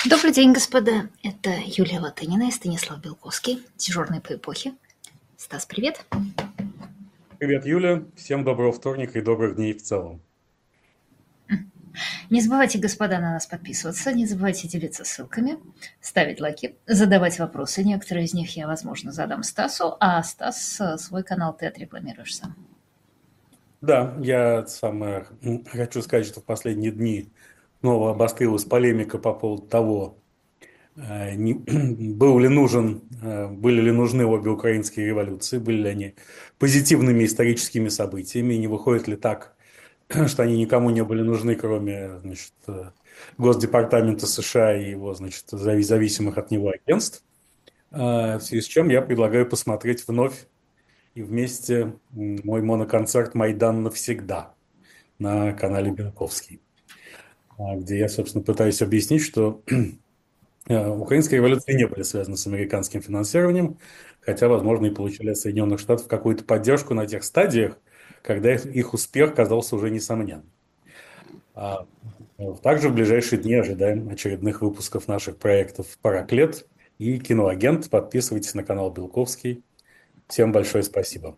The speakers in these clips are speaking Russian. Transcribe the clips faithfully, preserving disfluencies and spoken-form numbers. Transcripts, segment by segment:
Добрый день, господа. Это Юлия Латынина и Станислав Белковский, дежурный по эпохе. Стас, привет. Привет, Юля. Всем доброго вторника и добрых дней в целом. Не забывайте, господа, на нас подписываться, не забывайте делиться ссылками, ставить лайки, задавать вопросы. Некоторые из них я, возможно, задам Стасу, а Стас, свой канал ты отрекламируешь сам. Да, я самое, хочу сказать, что в последние дни снова обострилась полемика по поводу того, э, не, был ли нужен, э, были ли нужны обе украинские революции, были ли они позитивными историческими событиями, и не выходит ли так, что они никому не были нужны, кроме, значит, э, Госдепартамента США и его, значит, зави- зависимых от него агентств. Э, В связи с чем я предлагаю посмотреть вновь и вместе мой моноконцерт «Майдан навсегда» на канале Белковский, а, где я, собственно, пытаюсь объяснить, что э, украинские революции не были связаны с американским финансированием, хотя, возможно, и получили от Соединенных Штатов какую-то поддержку на тех стадиях, когда их, их успех казался уже несомненным. А э, также в ближайшие дни ожидаем очередных выпусков наших проектов «Параклет» и «Киноагент». Подписывайтесь на канал Белковский. Всем большое спасибо.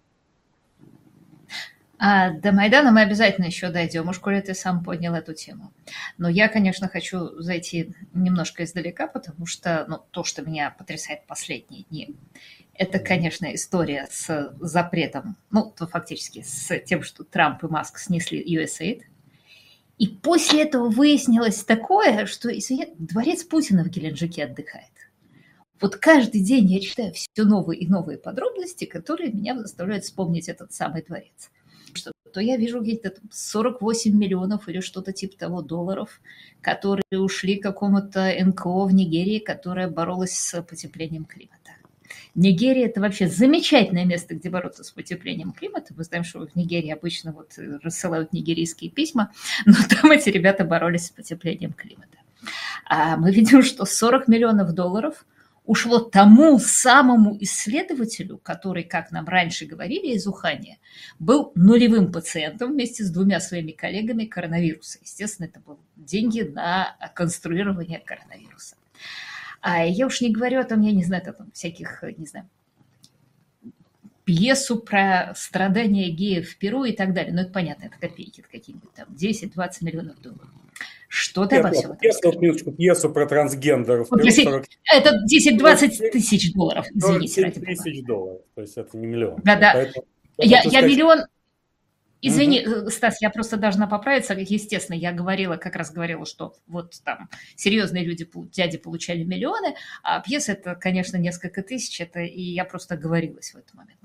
А до Майдана мы обязательно еще дойдем, уж коли ты сам поднял эту тему. Но я, конечно, хочу зайти немножко издалека, потому что ну, то, что меня потрясает последние дни, это, конечно, история с запретом, ну, то фактически с тем, что Трамп и Маск снесли ю эс эй ай ди. И после этого выяснилось такое, что, извините, дворец Путина в Геленджике отдыхает. Вот каждый день я читаю все новые и новые подробности, которые меня заставляют вспомнить этот самый дворец. Что то я вижу где-то сорок восемь миллионов или что-то типа того долларов, которые ушли какому-то эн ка о в Нигерии, которая боролась с потеплением климата. Нигерия – это вообще замечательное место, где бороться с потеплением климата. Мы знаем, что в Нигерии обычно вот рассылают нигерийские письма, но там эти ребята боролись с потеплением климата. А мы видим, что сорок миллионов долларов ушло тому самому исследователю, который, как нам раньше говорили из Ухани, был нулевым пациентом вместе с двумя своими коллегами коронавируса. Естественно, это были деньги на конструирование коронавируса. А я уж не говорю о том, я не знаю, там всяких, не знаю, пьесу про страдания геев в Перу и так далее. Но это понятно, это копейки, это какие-нибудь там десять-двадцать миллионов долларов. Что ты Нет, обо нет, всем этом пьесу, скажешь? книжку, пьесу про трансгендеров в Вот Перу если сорок это десять-двадцать тысяч долларов, извините, семь ради бога. тысяч долларов, то есть это не миллион. Да-да. Поэтому я Я, хочу я сказать, миллион... Извини, мгм. э, Стас, я просто должна поправиться. Естественно, я говорила, как раз говорила, что вот там серьезные люди, дяди получали миллионы, а пьеса это, конечно, несколько тысяч, это и я просто оговорилась в этот момент.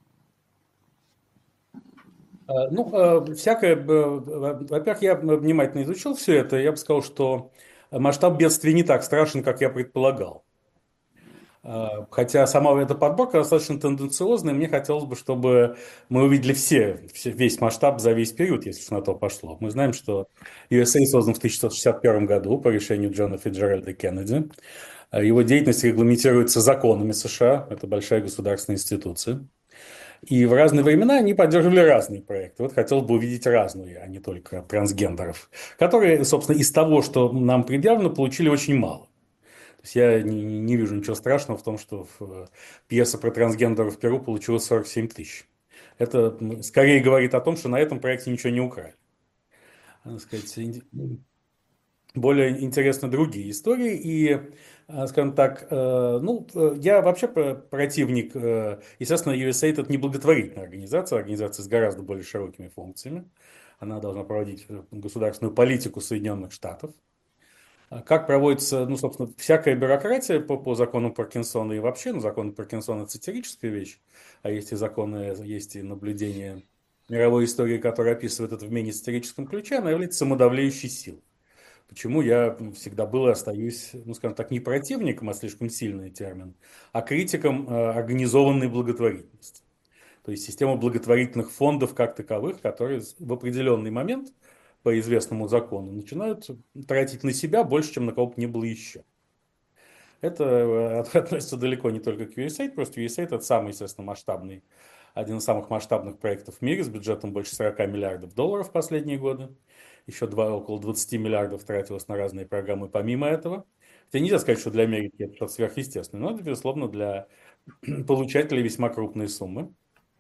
Э, Ну, э, всякое, э, во-первых, я внимательно изучил все это, я бы сказал, что масштаб бедствия не так страшен, как я предполагал. Э, Хотя сама эта подборка достаточно тенденциозная, мне хотелось бы, чтобы мы увидели все, все- весь масштаб за весь период, если уж на то пошло. Мы знаем, что ю эс эй создан в тысяча девятьсот шестьдесят первом году по решению Джона Фитджеральда Кеннеди. Э, Его деятельность регламентируется законами С Ш А, это большая государственная институция. И в разные времена они поддерживали разные проекты. Вот хотелось бы увидеть разные, а не только трансгендеров, которые, собственно, из того, что нам предъявлено, получили очень мало. То есть я не, не вижу ничего страшного в том, что в, пьеса про трансгендеров в Перу получила сорок семь тысяч. Это скорее говорит о том, что на этом проекте ничего не украли. Так сказать, более интересны другие истории. И, э, скажем так, э, ну, э, я вообще противник, э, естественно, ю эс эй ай ди это не благотворительная организация, организация с гораздо более широкими функциями. Она должна проводить э, государственную политику Соединенных Штатов. А Как проводится, ну, собственно, всякая бюрократия по, по закону Паркинсона и вообще, ну, закон Паркинсона – это сатирическая вещь, а есть и законы, есть и наблюдения мировой истории, которые описывают это в менее сатирическом ключе, она является самодавляющей силой. Почему я всегда был и остаюсь, ну, скажем так, не противником, а слишком сильный термин, а критиком э, организованной благотворительности. То есть система благотворительных фондов как таковых, которые в определенный момент по известному закону начинают тратить на себя больше, чем на кого бы ни было еще. Это э, относится далеко не только к ю эс эй ай ди, просто ю эс эй ай ди это самый, естественно, масштабный, один из самых масштабных проектов в мире с бюджетом больше сорок миллиардов долларов в последние годы. Еще два, около двадцати миллиардов тратилось на разные программы помимо этого. Тебе нельзя сказать, что для Америки это что-то сверхъестественное, но это, безусловно, для получателей весьма крупные суммы.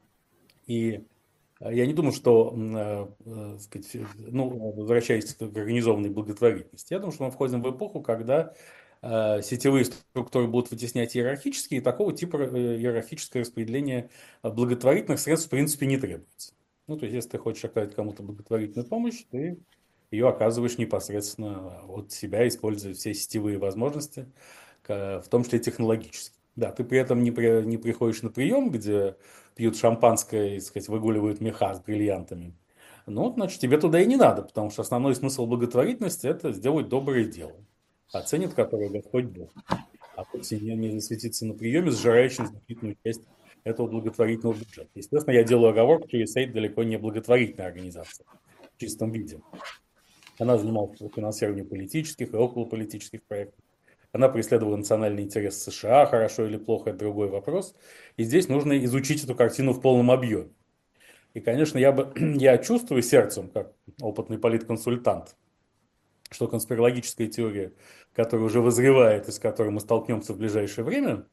И э, я не думаю, что, м, э, э, сказать, э, ну, возвращаясь к организованной благотворительности, я думаю, что мы входим в эпоху, когда э, сетевые структуры будут вытеснять иерархические, и такого типа э, иерархическое распределение э, благотворительных средств в принципе не требуется. Ну, то есть, если ты хочешь оказать кому-то благотворительную помощь, ты ее оказываешь непосредственно от себя, используя все сетевые возможности, к- в том числе технологические. Да, ты при этом не, при- не приходишь на прием, где пьют шампанское и, так сказать, выгуливают меха с бриллиантами. Ну, значит, тебе туда и не надо, потому что основной смысл благотворительности – это сделать доброе дело, оценит которое Господь Бог. А вовсе не, не засветиться на приеме, сжирающим значительную часть этого благотворительного бюджета. Естественно, я делаю оговорку, что ю эс эй ай ди далеко не благотворительная организация в чистом виде. Она занималась финансированием политических и околополитических проектов. Она преследовала национальный интерес С Ш А, хорошо или плохо, это другой вопрос. И здесь нужно изучить эту картину в полном объеме. И, конечно, я, бы, я чувствую сердцем, как опытный политконсультант, что конспирологическая теория, которая уже вызревает и с которой мы столкнемся в ближайшее время,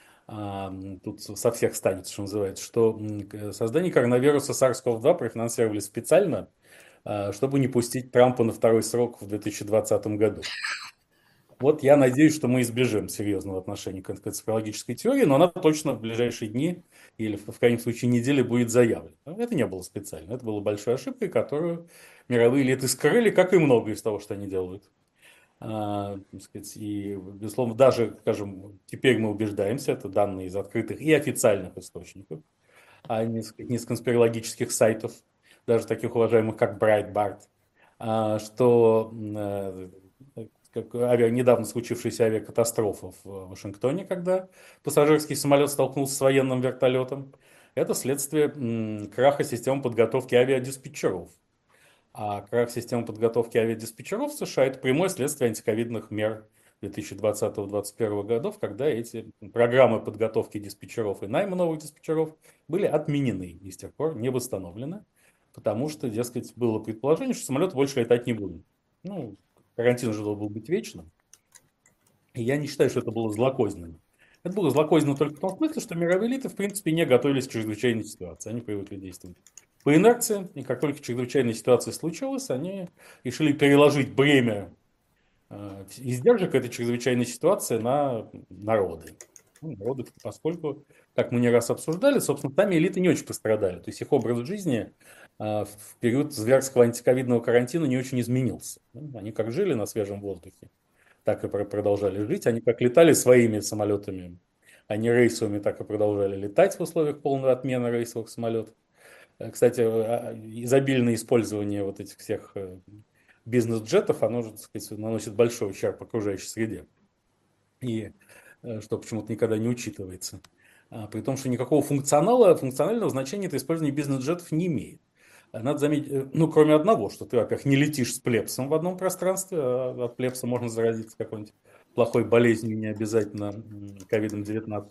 а, тут со всех станет, что называется, что создание коронавируса сарс ков два профинансировали специально, а, чтобы не пустить Трампа на второй срок в две тысячи двадцатом году. Вот я надеюсь, что мы избежим серьезного отношения к конспирологической теории, но она точно в ближайшие дни или, в крайнем случае, недели будет заявлена. Это не было специально. Это была большой ошибкой, которую мировые элиты скрыли, как и многое из того, что они делают. А, так сказать, и, безусловно, даже, скажем, теперь мы убеждаемся, это данные из открытых и официальных источников, а не с, не с конспирологических сайтов, даже таких уважаемых, как Breitbart, а, что э, как авиа, недавно случившаяся авиакатастрофа в Вашингтоне, когда пассажирский самолет столкнулся с военным вертолетом, это следствие м, краха системы подготовки авиадиспетчеров. А крах системы подготовки авиадиспетчеров в С Ш А – это прямое следствие антиковидных мер две тысячи двадцатого — две тысячи двадцать первого годов, когда эти программы подготовки диспетчеров и найма новых диспетчеров были отменены и с тех пор не восстановлены, потому что, дескать, было предположение, что самолет больше летать не будет. Ну, карантин же должен был быть вечным. И я не считаю, что это было злокозненно. Это было злокозненно только в том смысле, что мировые элиты, в принципе, не готовились к чрезвычайной ситуации. Они привыкли действовать по инерции, и как только чрезвычайная ситуация случилась, они решили переложить бремя э, издержек этой чрезвычайной ситуации на народы. Ну, народы, поскольку, как мы не раз обсуждали, собственно, сами элиты не очень пострадали. То есть их образ жизни э, в период зверского антиковидного карантина не очень изменился. Ну, они как жили на свежем воздухе, так и продолжали жить. Они как летали своими самолетами, а не рейсовыми, так и продолжали летать в условиях полной отмены рейсовых самолетов. Э, Кстати, а, изобильное использование вот этих всех э, бизнес-джетов, оно же, так сказать, наносит большой ущерб окружающей среде. И э, что почему-то никогда не учитывается. А, При том, что никакого функционала, функционального значения это использование бизнес-джетов не имеет. А Надо заметить, э, ну, кроме одного, что ты, во-первых, не летишь с плебсом в одном пространстве, а от плебса можно заразиться какой-нибудь плохой болезнью, не обязательно ковид девятнадцать.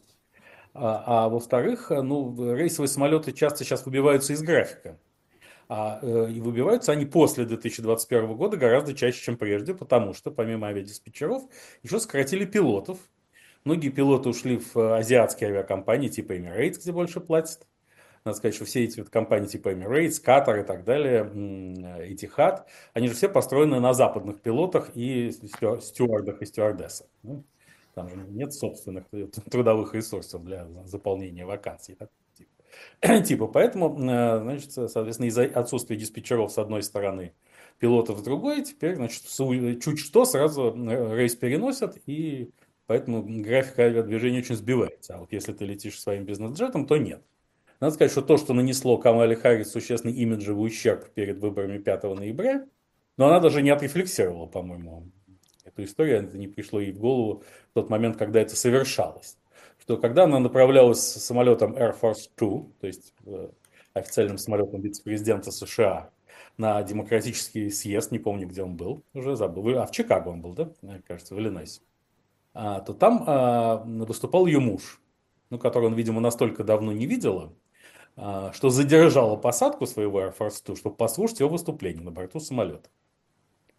А, а во-вторых, э, ну, рейсовые самолеты часто сейчас выбиваются из графика. А, э, и выбиваются они после две тысячи двадцать первого года гораздо чаще, чем прежде, потому что помимо авиадиспетчеров еще сократили пилотов. Многие пилоты ушли в э, азиатские авиакомпании типа Emirates, где больше платят. Надо сказать, что все эти вот компании типа Emirates, Qatar и так далее, Etihad, они же все построены на западных пилотах и стю- стюардах и стюардессах. Ну, там же нет собственных э, трудовых ресурсов для заполнения вакансий. Так, типа. Типа, поэтому, э, значит, соответственно, из-за отсутствия диспетчеров с одной стороны, пилотов с другой, теперь, значит, су- чуть что сразу э, рейс переносят, и поэтому график авиадвижения очень сбивается. А вот если ты летишь своим бизнес-джетом, то нет. Надо сказать, что то, что нанесло Камале Харрис существенный имиджевый ущерб перед выборами пятого ноября, но она даже не отрефлексировала, по-моему, эту историю, это не пришло ей в голову в тот момент, когда это совершалось. Что когда она направлялась с самолетом Air Force два, то есть э, официальным самолетом вице-президента С Ш А, на демократический съезд, не помню, где он был, уже забыл, а в Чикаго он был, да, мне кажется, в Иллинойсе, а, то там а, выступал ее муж, ну, который он, видимо, настолько давно не видела, а, что задержала посадку своего Air Force два, чтобы послушать его выступление на борту самолета.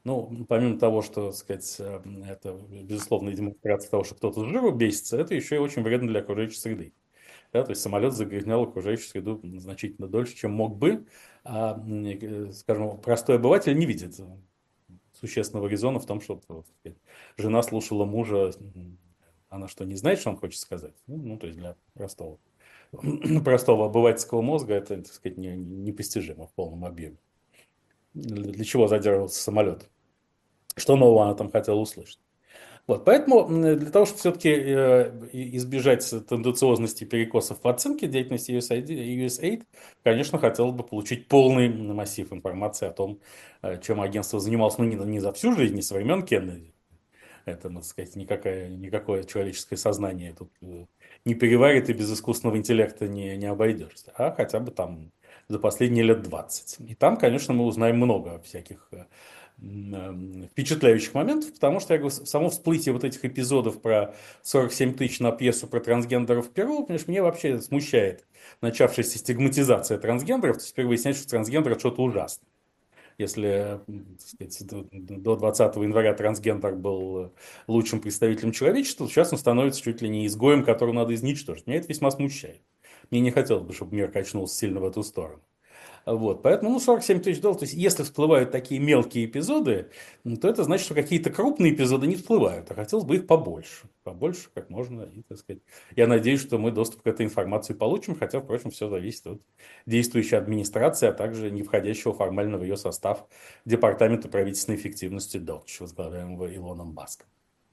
Ну, помимо того, что, так сказать, э, это, безусловно, демонстрация того, что кто-то с жиру бесится, это еще и очень вредно для окружающей среды. Да, то есть самолет загрязнял окружающую среду значительно дольше, чем мог бы. А, э, скажем, простой обыватель не видит существенного резона в том, что вот, сказать, жена слушала мужа. Она что, не знает, что он хочет сказать? Ну, ну то есть для простого, простого обывательского мозга это, так сказать, не, непостижимо в полном объеме. Для чего задерживался самолет? Что нового она там хотела услышать? Вот, поэтому для того, чтобы все-таки избежать тенденциозности перекосов в оценке деятельности ю эс эй ай ди, ю эс эй ай ди, конечно, хотелось бы получить полный массив информации о том, чем агентство занималось, ну, не, не за всю жизнь, не со времен Кеннеди. Это, так сказать, никакое, никакое человеческое сознание тут не переварит и без искусственного интеллекта не, не обойдешься, а хотя бы там за последние лет двадцать. И там, конечно, мы узнаем много всяких впечатляющих моментов, потому что, я говорю, само всплытие вот этих эпизодов про сорок семь тысяч на пьесу про трансгендеров в Перу, понимаешь, мне вообще смущает начавшаяся стигматизация трансгендеров. То есть теперь выясняется, что трансгендер – это что-то ужасное. Если, так сказать, до двадцатого января трансгендер был лучшим представителем человечества, то сейчас он становится чуть ли не изгоем, которого надо изничтожить. Меня это весьма смущает. Мне не хотелось бы, чтобы мир качнулся сильно в эту сторону. Вот, поэтому, ну, сорок семь тысяч долларов, то есть, если всплывают такие мелкие эпизоды, то это значит, что какие-то крупные эпизоды не всплывают, а хотелось бы их побольше, побольше, как можно, и, так сказать, я надеюсь, что мы доступ к этой информации получим, хотя, впрочем, все зависит от действующей администрации, а также не входящего формально в ее состав Департамента правительственной эффективности Dodge, возглавляемого Илоном Маском.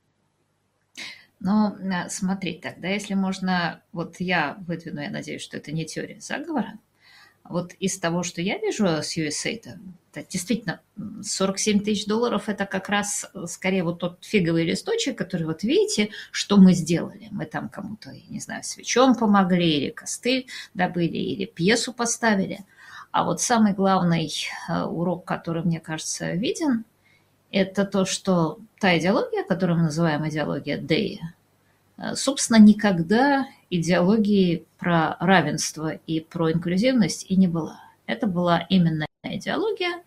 Но смотри, тогда, если можно, вот я выдвину, я надеюсь, что это не теория заговора. Вот из того, что я вижу с ю эс эй, это действительно сорок семь тысяч долларов – это как раз скорее вот тот фиговый листочек, который вот видите, что мы сделали. Мы там кому-то, я не знаю, свечом помогли, или костыль добыли, или пьесу поставили. А вот самый главный урок, который, мне кажется, виден, это то, что та идеология, которую мы называем идеология Дея, собственно, никогда идеологии про равенство и про инклюзивность и не была. Это была именно идеология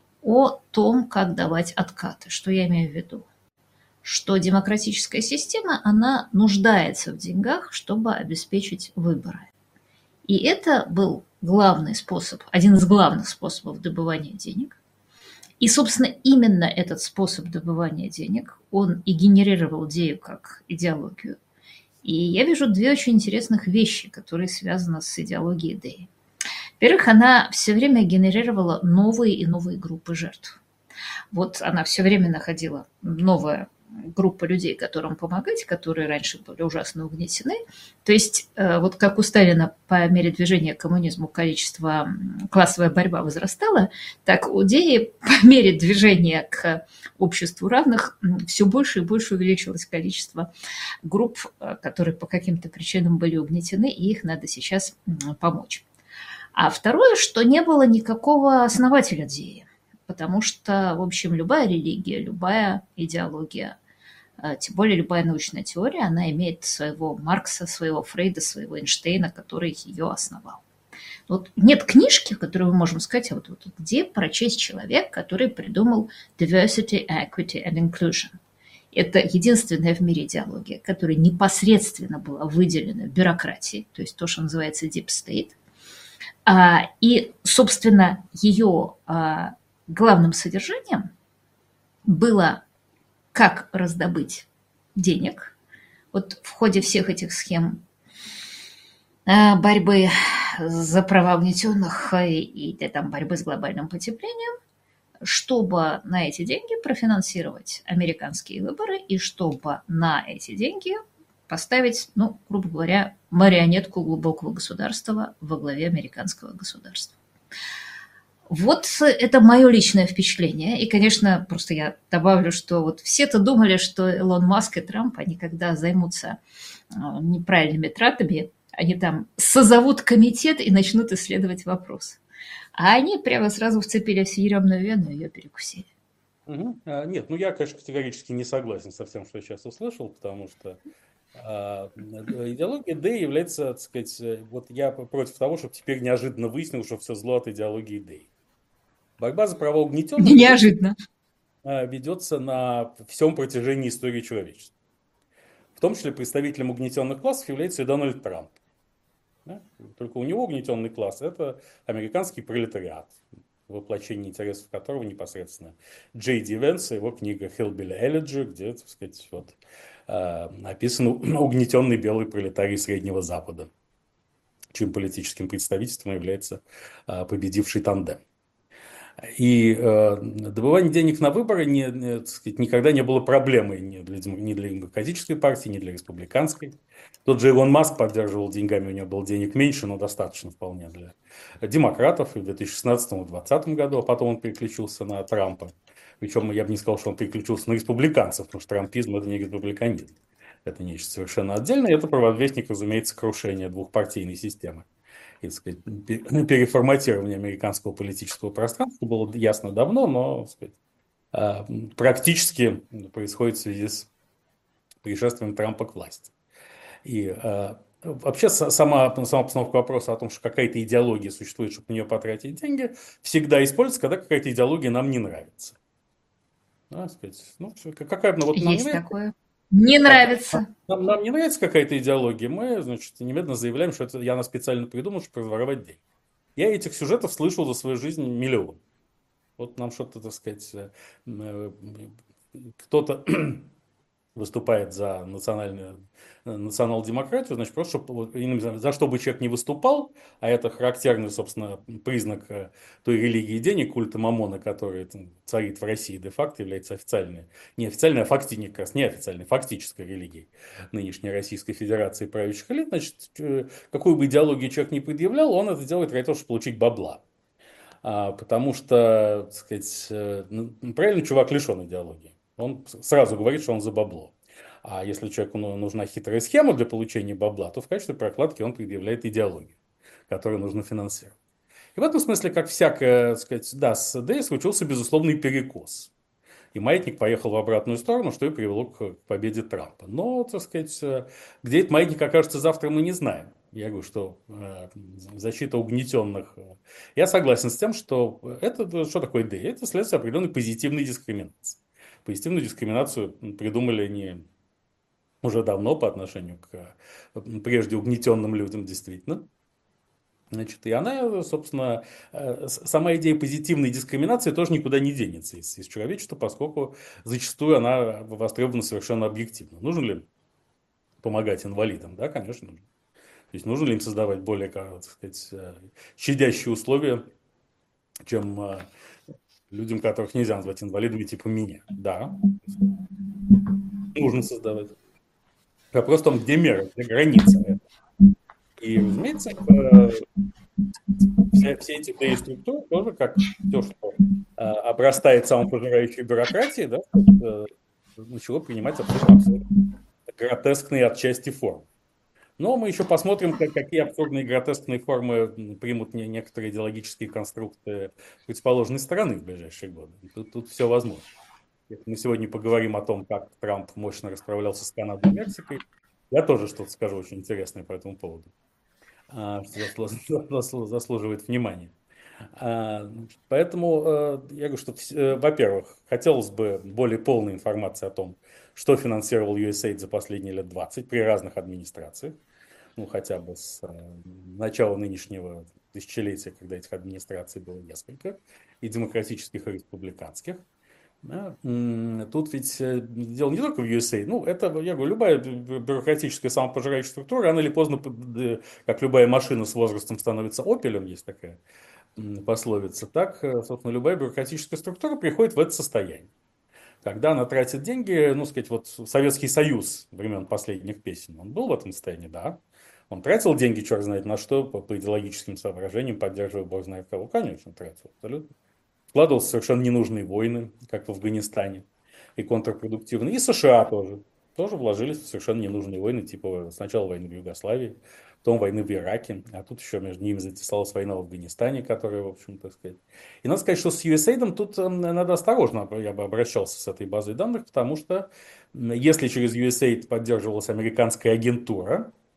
о том, как давать откаты. Что я имею в виду? Что демократическая система, она нуждается в деньгах, чтобы обеспечить выборы. И это был главный способ, один из главных способов добывания денег. И, собственно, именно этот способ добывания денег, он и генерировал Дею как идеологию. И я вижу две очень интересных вещи, которые связаны с идеологией Деи. Во-первых, она все время генерировала новые и новые группы жертв. Вот она все время находила новая группа людей, которым помогать, которые раньше были ужасно угнетены. То есть вот как у Сталина по мере движения к коммунизму количество, классовая борьба возрастала, так у Деи по мере движения к обществу равных все больше и больше увеличилось количество групп, которые по каким-то причинам были угнетены, и их надо сейчас помочь. А второе, что не было никакого основателя Деи. Потому что, в общем, любая религия, любая идеология, тем более любая научная теория, она имеет своего Маркса, своего Фрейда, своего Эйнштейна, который ее основал. Вот нет книжки, в которой мы можем сказать, а вот, вот где прочесть человек, который придумал diversity, equity and inclusion. Это единственная в мире идеология, которая непосредственно была выделена бюрократией, то есть то, что называется deep state. И, собственно, ее главным содержанием было, как раздобыть денег. Вот в ходе всех этих схем борьбы за права угнетенных и там, борьбы с глобальным потеплением, чтобы на эти деньги профинансировать американские выборы и чтобы на эти деньги поставить, ну, грубо говоря, марионетку глубокого государства во главе американского государства. Вот это мое личное впечатление. И, конечно, просто я добавлю, что вот все-то думали, что Илон Маск и Трамп, они когда займутся неправильными тратами, они там созовут комитет и начнут исследовать вопрос. А они прямо сразу вцепились в еремную вену и ее перекусили. Угу. А, нет, ну я, конечно, категорически не согласен со всем, что я сейчас услышал, потому что а, идеология Д является, так сказать, вот я против того, чтобы теперь неожиданно выяснилось, что все зло от идеологии Д. Борьба за права угнетенных... Неожиданно. э, ведется на всем протяжении истории человечества. В том числе представителем угнетенных классов является и Дональд Трамп. Да? Только у него угнетенный класс – это американский пролетариат, воплощение интересов которого непосредственно Джей Ди Венс и его книга «Hillbilly Elegy», где, так сказать, вот, э, описан угнетенный белый пролетарий Среднего Запада, чьим политическим представительством является э, победивший тандем. И э, добывание денег на выборы не, не, так сказать, никогда не было проблемой ни для, ни для демократической партии, ни для республиканской. Тот же Илон Маск поддерживал деньгами, у него было денег меньше, но достаточно вполне для демократов и в две тысячи шестнадцатом и две тысячи двадцатом году, а потом он переключился на Трампа. Причем я бы не сказал, что он переключился на республиканцев, потому что трампизм – это не республиканизм. Это нечто совершенно отдельное. Это провозвестник, разумеется, крушения двухпартийной системы. И, так сказать, переформатирование американского политического пространства было ясно давно, но, так сказать, а, практически происходит в связи с пришествием Трампа к власти. И а, вообще сама, сама постановка вопроса о том, что какая-то идеология существует, чтобы на нее потратить деньги, всегда используется, когда какая-то идеология нам не нравится. Да, сказать, ну, какая, ну, вот нам не Есть нравится, такое. Не нравится. нам, нам не нравится какая-то идеология, мы, значит, немедленно заявляем, что это я она специально придумал, чтобы разворовать деньги. Я этих сюжетов слышал за свою жизнь миллион. Вот нам что-то, так сказать, кто-то выступает за национальную, национал-демократию, значит, просто чтобы, за что бы человек не выступал, а это характерный, собственно, признак той религии денег, культа Мамона, который царит в России де-факто, является официальной, не официальной, а фактически, как раз не официальной, фактической религией нынешней Российской Федерации правящих элит. Значит, какую бы идеологию человек не предъявлял, он это делает ради того, чтобы получить бабла. А, потому что, так сказать, ну, правильно, чувак лишен идеологии. Он сразу говорит, что он за бабло. А если человеку нужна хитрая схема для получения бабла, то в качестве прокладки он предъявляет идеологию, которую нужно финансировать. И в этом смысле, как всякое, так сказать, да, с идеей случился безусловный перекос. И маятник поехал в обратную сторону, что и привело к победе Трампа. Но, так сказать, где этот маятник окажется завтра, мы не знаем. Я говорю, что э, защита угнетенных. Я согласен с тем, что это, что такое идея? Это следствие определенной позитивной дискриминации. Позитивную дискриминацию придумали не уже давно по отношению к прежде угнетенным людям, действительно. Значит, и она, собственно, сама идея позитивной дискриминации тоже никуда не денется из, из человечества, поскольку зачастую она востребована совершенно объективно. Нужно ли помогать инвалидам? Да, конечно, нужно. То есть нужно ли им создавать более, так сказать, щадящие условия, чем людям, которых нельзя назвать инвалидами, типа меня? Да, нужно создавать. Вопрос в том, где мера, где граница. И, разумеется, все, все эти ди эй структуры тоже, как все, что э, обрастает самопожирающей бюрократией, да, э, начало принимать абсолютно, абсолютно гротескные отчасти формы. Но мы еще посмотрим, как, какие абсурдные гротескные формы примут не, некоторые идеологические конструкты противоположной стороны в ближайшие годы. Тут, тут все возможно. Если мы сегодня поговорим о том, как Трамп мощно расправлялся с Канадой и Мексикой, я тоже что-то скажу очень интересное по этому поводу, что заслуживает внимания. Поэтому я говорю, что, во-первых, хотелось бы более полной информации о том, что финансировал ю эс эй ай ди за последние лет двадцать при разных администрациях, ну хотя бы с начала нынешнего тысячелетия, когда этих администраций было несколько, и демократических, и республиканских. Да. Тут ведь дело не только в ю эс эй ай, ну, это, я говорю, любая бюрократическая самопожирающая структура, рано или поздно, как любая машина с возрастом становится опелем, есть такая пословица, так, собственно, любая бюрократическая структура приходит в это состояние. Когда она тратит деньги, ну, сказать, вот Советский Союз времен последних песен, он был в этом состоянии, да. Он тратил деньги, черт знает на что, по, по идеологическим соображениям, поддерживая бог знает кого, конечно, тратил, абсолютно. Вкладывался в совершенно ненужные войны, как в Афганистане, и контрпродуктивные. И США тоже. Тоже вложились в совершенно ненужные войны, типа сначала войны в Югославии, потом войны в Ираке, а тут еще между ними затесалась война в Афганистане, которая, в общем, так сказать. И надо сказать, что с ю эс эй ай ди тут надо осторожно, я бы обращался с этой базой данных, потому что если через ю эс эй ай ди поддерживалась американская агентура,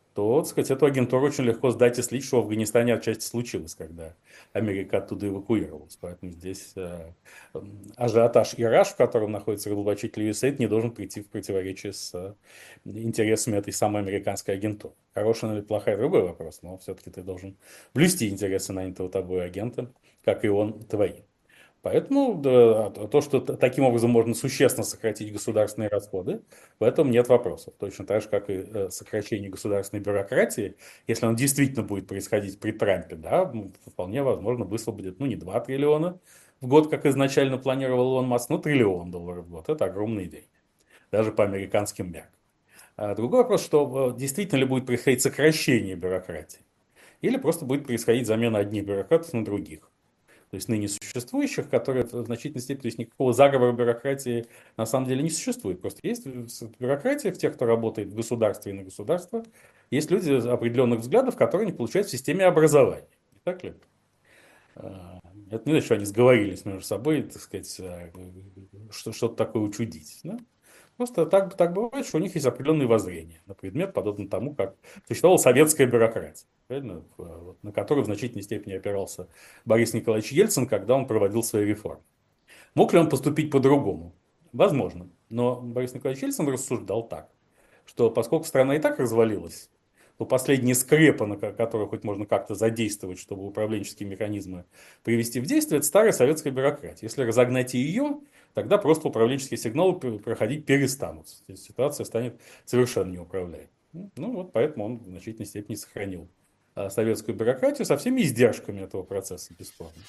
то, так сказать, эту агентуру очень легко сдать и слить, что в Афганистане отчасти случилось, когда Америка оттуда эвакуировалась. Поэтому здесь э, ажиотаж и раж, в котором находится разоблачитель ю эс эй ай ди, не должен прийти в противоречие с э, интересами этой самой американской агентуры. Хорошая или плохая — другой вопрос, но все-таки ты должен блюсти интересы нанятого тобой агента, как и он твои. Поэтому да, то, что таким образом можно существенно сократить государственные расходы, в этом нет вопросов. Точно так же, как и э, сокращение государственной бюрократии, если оно действительно будет происходить при Трампе, да, ну, вполне возможно высвободит, ну, не два триллиона в год, как изначально планировал Илон Маск, но триллион долларов в год. Это огромные деньги, даже по американским меркам. А другой вопрос, что э, действительно ли будет происходить сокращение бюрократии, или просто будет происходить замена одних бюрократов на других. То есть ныне существующих, которые в значительной степени, то есть никакого заговора бюрократии на самом деле не существует. Просто есть бюрократия в тех, кто работает в государстве и на государство. Есть люди определенных взглядов, которые не получают в системе образования. Не так ли? А, это не значит, что они сговорились между собой, так сказать, а, что, что-то такое учудить. Да? Просто так, так бывает, что у них есть определенные воззрения на предмет, подобно тому, как существовала советская бюрократия, правильно? Вот, на которую в значительной степени опирался Борис Николаевич Ельцин, когда он проводил свои реформы. Мог ли он поступить по-другому? Возможно. Но Борис Николаевич Ельцин рассуждал так, что поскольку страна и так развалилась, то последние скрепы, на которые хоть можно как-то задействовать, чтобы управленческие механизмы привести в действие, это старая советская бюрократия. Если разогнать ее, тогда просто управленческие сигналы проходить перестанут. Ситуация станет совершенно неуправляемой. Ну вот поэтому он в значительной степени сохранил советскую бюрократию со всеми издержками этого процесса, бесспорно.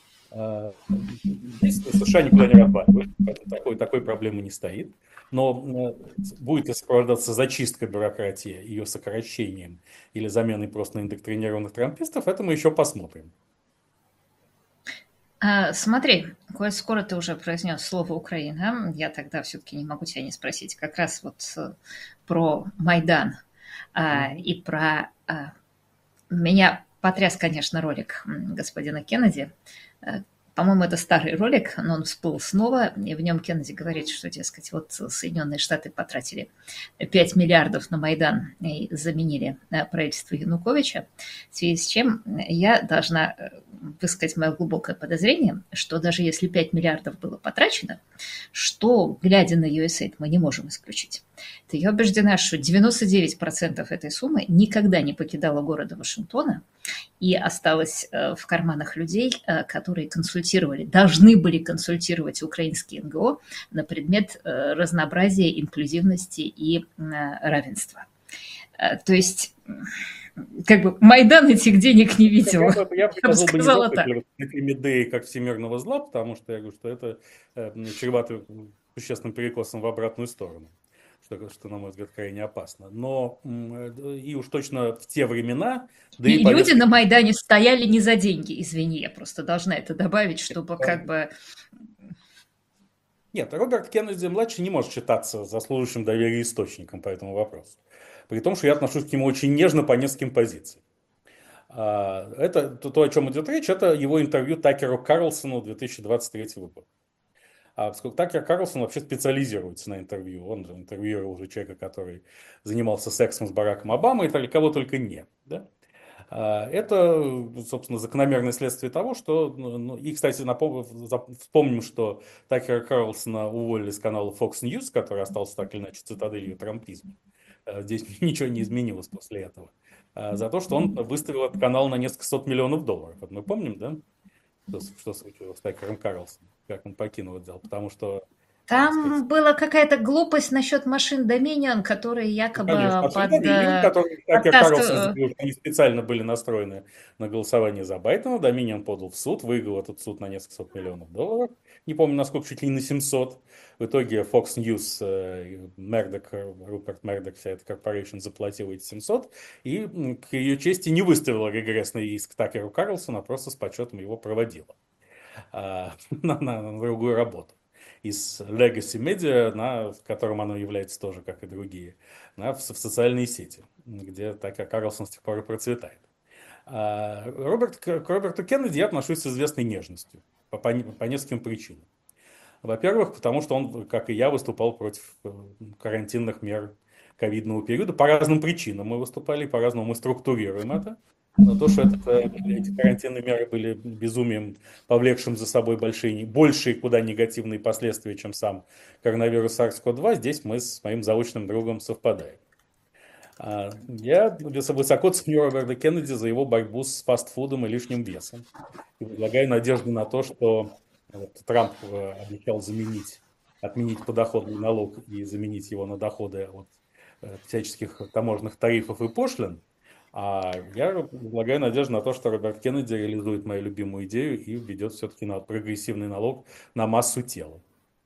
Здесь США никуда не разваливают, такой, такой проблемы не стоит. Но будет ли сопровождаться зачистка бюрократии, ее сокращением или заменой просто на индоктринированных трампистов, это мы еще посмотрим. А, смотри, коль скоро ты уже произнес слово «Украина», я тогда все-таки не могу тебя не спросить как раз вот про Майдан а, mm-hmm. и про... А, меня потряс, конечно, ролик господина Кеннеди. По-моему, это старый ролик, но он всплыл снова, и в нем Кеннеди говорит, что, дескать, вот Соединенные Штаты потратили пять миллиардов на Майдан и заменили правительство Януковича, в связи с чем я должна высказать мое глубокое подозрение, что даже если пять миллиардов было потрачено, что, глядя на ю эс эй ай ди, мы не можем исключить, то я убеждена, что девяносто девять процентов этой суммы никогда не покидала города Вашингтона и осталась в карманах людей, которые консультировали, должны были консультировать украинские эн гэ о на предмет разнообразия, инклюзивности и равенства. То есть, как бы, Майдан этих денег не видел. Я бы, я бы, я бы сказала так. Идеи как всемирного зла, потому что я говорю, что это чревато существенным перекосом в обратную сторону. Что, что, на мой взгляд, крайне опасно. Но и уж точно в те времена... Да и, и люди повестки... на Майдане стояли не за деньги, извини, я просто должна это добавить, чтобы как бы... Нет, Роберт Кеннеди-младший не может считаться заслуживающим доверия источником по этому вопросу. При том, что я отношусь к нему очень нежно по нескольким позициям. Это то, о чем идет речь, это его интервью Такеру Карлсону две тысячи двадцать третьего года. А поскольку Такер Карлсон вообще специализируется на интервью, он интервьюировал уже человека, который занимался сексом с Бараком Обамой, и кого только нет. Да? Это, собственно, закономерное следствие того, что... Ну, и, кстати, напомню, вспомним, что Такера Карлсона уволили с канала Fox News, который остался так или иначе цитаделью трампизма. Здесь ничего не изменилось после этого. За то, что он выставил этот канал на несколько сот миллионов долларов. Вот мы помним, да? Что, что случилось с Такером Карлсоном, как он покинул это дело, потому что... Там сказать, была какая-то глупость насчет машин Dominion, которые якобы ну, конечно, под... Dominion, которые Такер Карлсон заявил, что они специально были настроены на голосование за Байдена. Dominion подал в суд, выиграл этот суд на несколько сот миллионов долларов. Не помню, насколько, чуть ли не на семьсот. В итоге Fox News, Мердок, Руперт Мердок, вся эта корпорация заплатила эти семьсот. И к ее чести не выставила регрессный иск Такеру Карлсону, а просто с почетом его проводила а, на, на, на другую работу. Из Legacy Media, на, в котором оно является тоже, как и другие, на, в, в социальные сети, где Такер Карлсон с тех пор и процветает. А, Роберт, к Роберту Кеннеди я отношусь с известной нежностью по, по, по нескольким причинам. Во-первых, потому что он, как и я, выступал против карантинных мер ковидного периода. По разным причинам мы выступали, по-разному мы структурируем это. Но то, что этот, э, эти карантинные меры были безумием, повлекшим за собой большие, большие куда негативные последствия, чем сам коронавирус SARS-си о ви два, здесь мы с моим заочным другом совпадаем. А, Я высоко ценю Роберта Кеннеди за его борьбу с фастфудом и лишним весом. И возлагаю надежду на то, что вот Трамп э, обещал заменить, отменить подоходный налог и заменить его на доходы от э, всяческих таможенных тарифов и пошлин. А я возлагаю надежду на то, что Роберт Кеннеди реализует мою любимую идею и введет все-таки на прогрессивный налог на массу тела.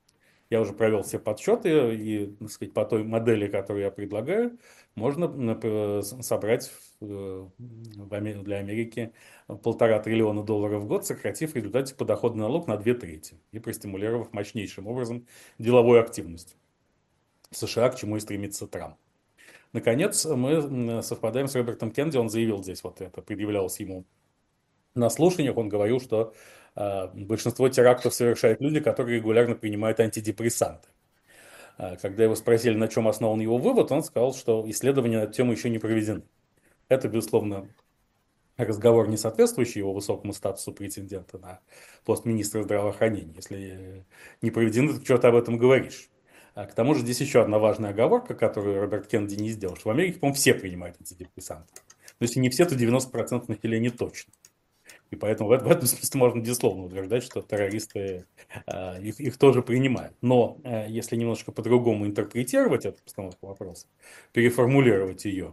Я уже провел все подсчеты, и, так сказать, по той модели, которую я предлагаю, можно э, собрать э, для Америки полтора триллиона долларов в год, сократив в результате подоходный налог на две трети и простимулировав мощнейшим образом деловую активность в США, к чему и стремится Трамп. Наконец, мы совпадаем с Робертом Кеннеди, он заявил здесь вот это, предъявлялось ему на слушаниях, он говорил, что э, большинство терактов совершают люди, которые регулярно принимают антидепрессанты. Э, когда его спросили, на чем основан его вывод, он сказал, что исследования на эту тему еще не проведены. Это, безусловно, разговор, не соответствующий его высокому статусу претендента на пост министра здравоохранения. Если не проведены, то что ты об этом говоришь? А к тому же здесь еще одна важная оговорка, которую Роберт Кеннеди не сделал, что в Америке, по-моему, все принимают антидепрессанты. Но если не все, то девяносто процентов населения точно. И поэтому в этом смысле можно безусловно утверждать, что террористы э, их, их тоже принимают. Но э, если немножко по-другому интерпретировать эту постановку вопроса, переформулировать ее,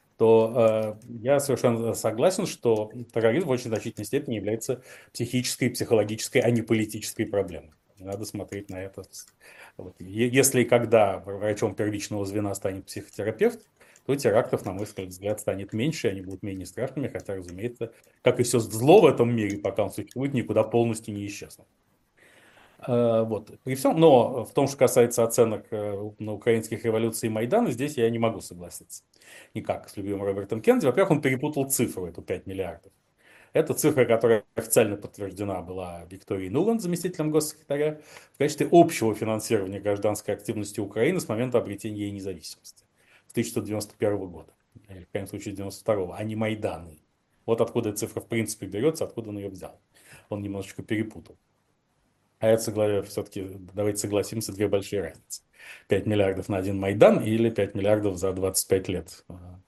то э, я совершенно согласен, что терроризм в очень значительной степени является психической, психологической, а не политической проблемой. Надо смотреть на это. Вот. Если и когда врачом первичного звена станет психотерапевт, то терактов, на мой взгляд, станет меньше, они будут менее страшными, хотя, разумеется, как и все зло в этом мире, пока он существует, никуда полностью не исчезнет. Вот. При всем, но в том, что касается оценок на украинских революций и Майдана, здесь я не могу согласиться никак с любимым Робертом Кеннеди. Во-первых, он перепутал цифру, эту пять миллиардов. Это цифра, которая официально подтверждена была Викторией Нуланд, заместителем госсекретаря, в качестве общего финансирования гражданской активности Украины с момента обретения ей независимости с тысяча девятьсот девяносто первого года, или в крайнем случае девяносто второго, а не Майданы. Вот откуда эта цифра в принципе берется, откуда он ее взял. Он немножечко перепутал. А это, все-таки, давайте согласимся, две большие разницы. пять миллиардов на один Майдан или пять миллиардов за двадцать пять лет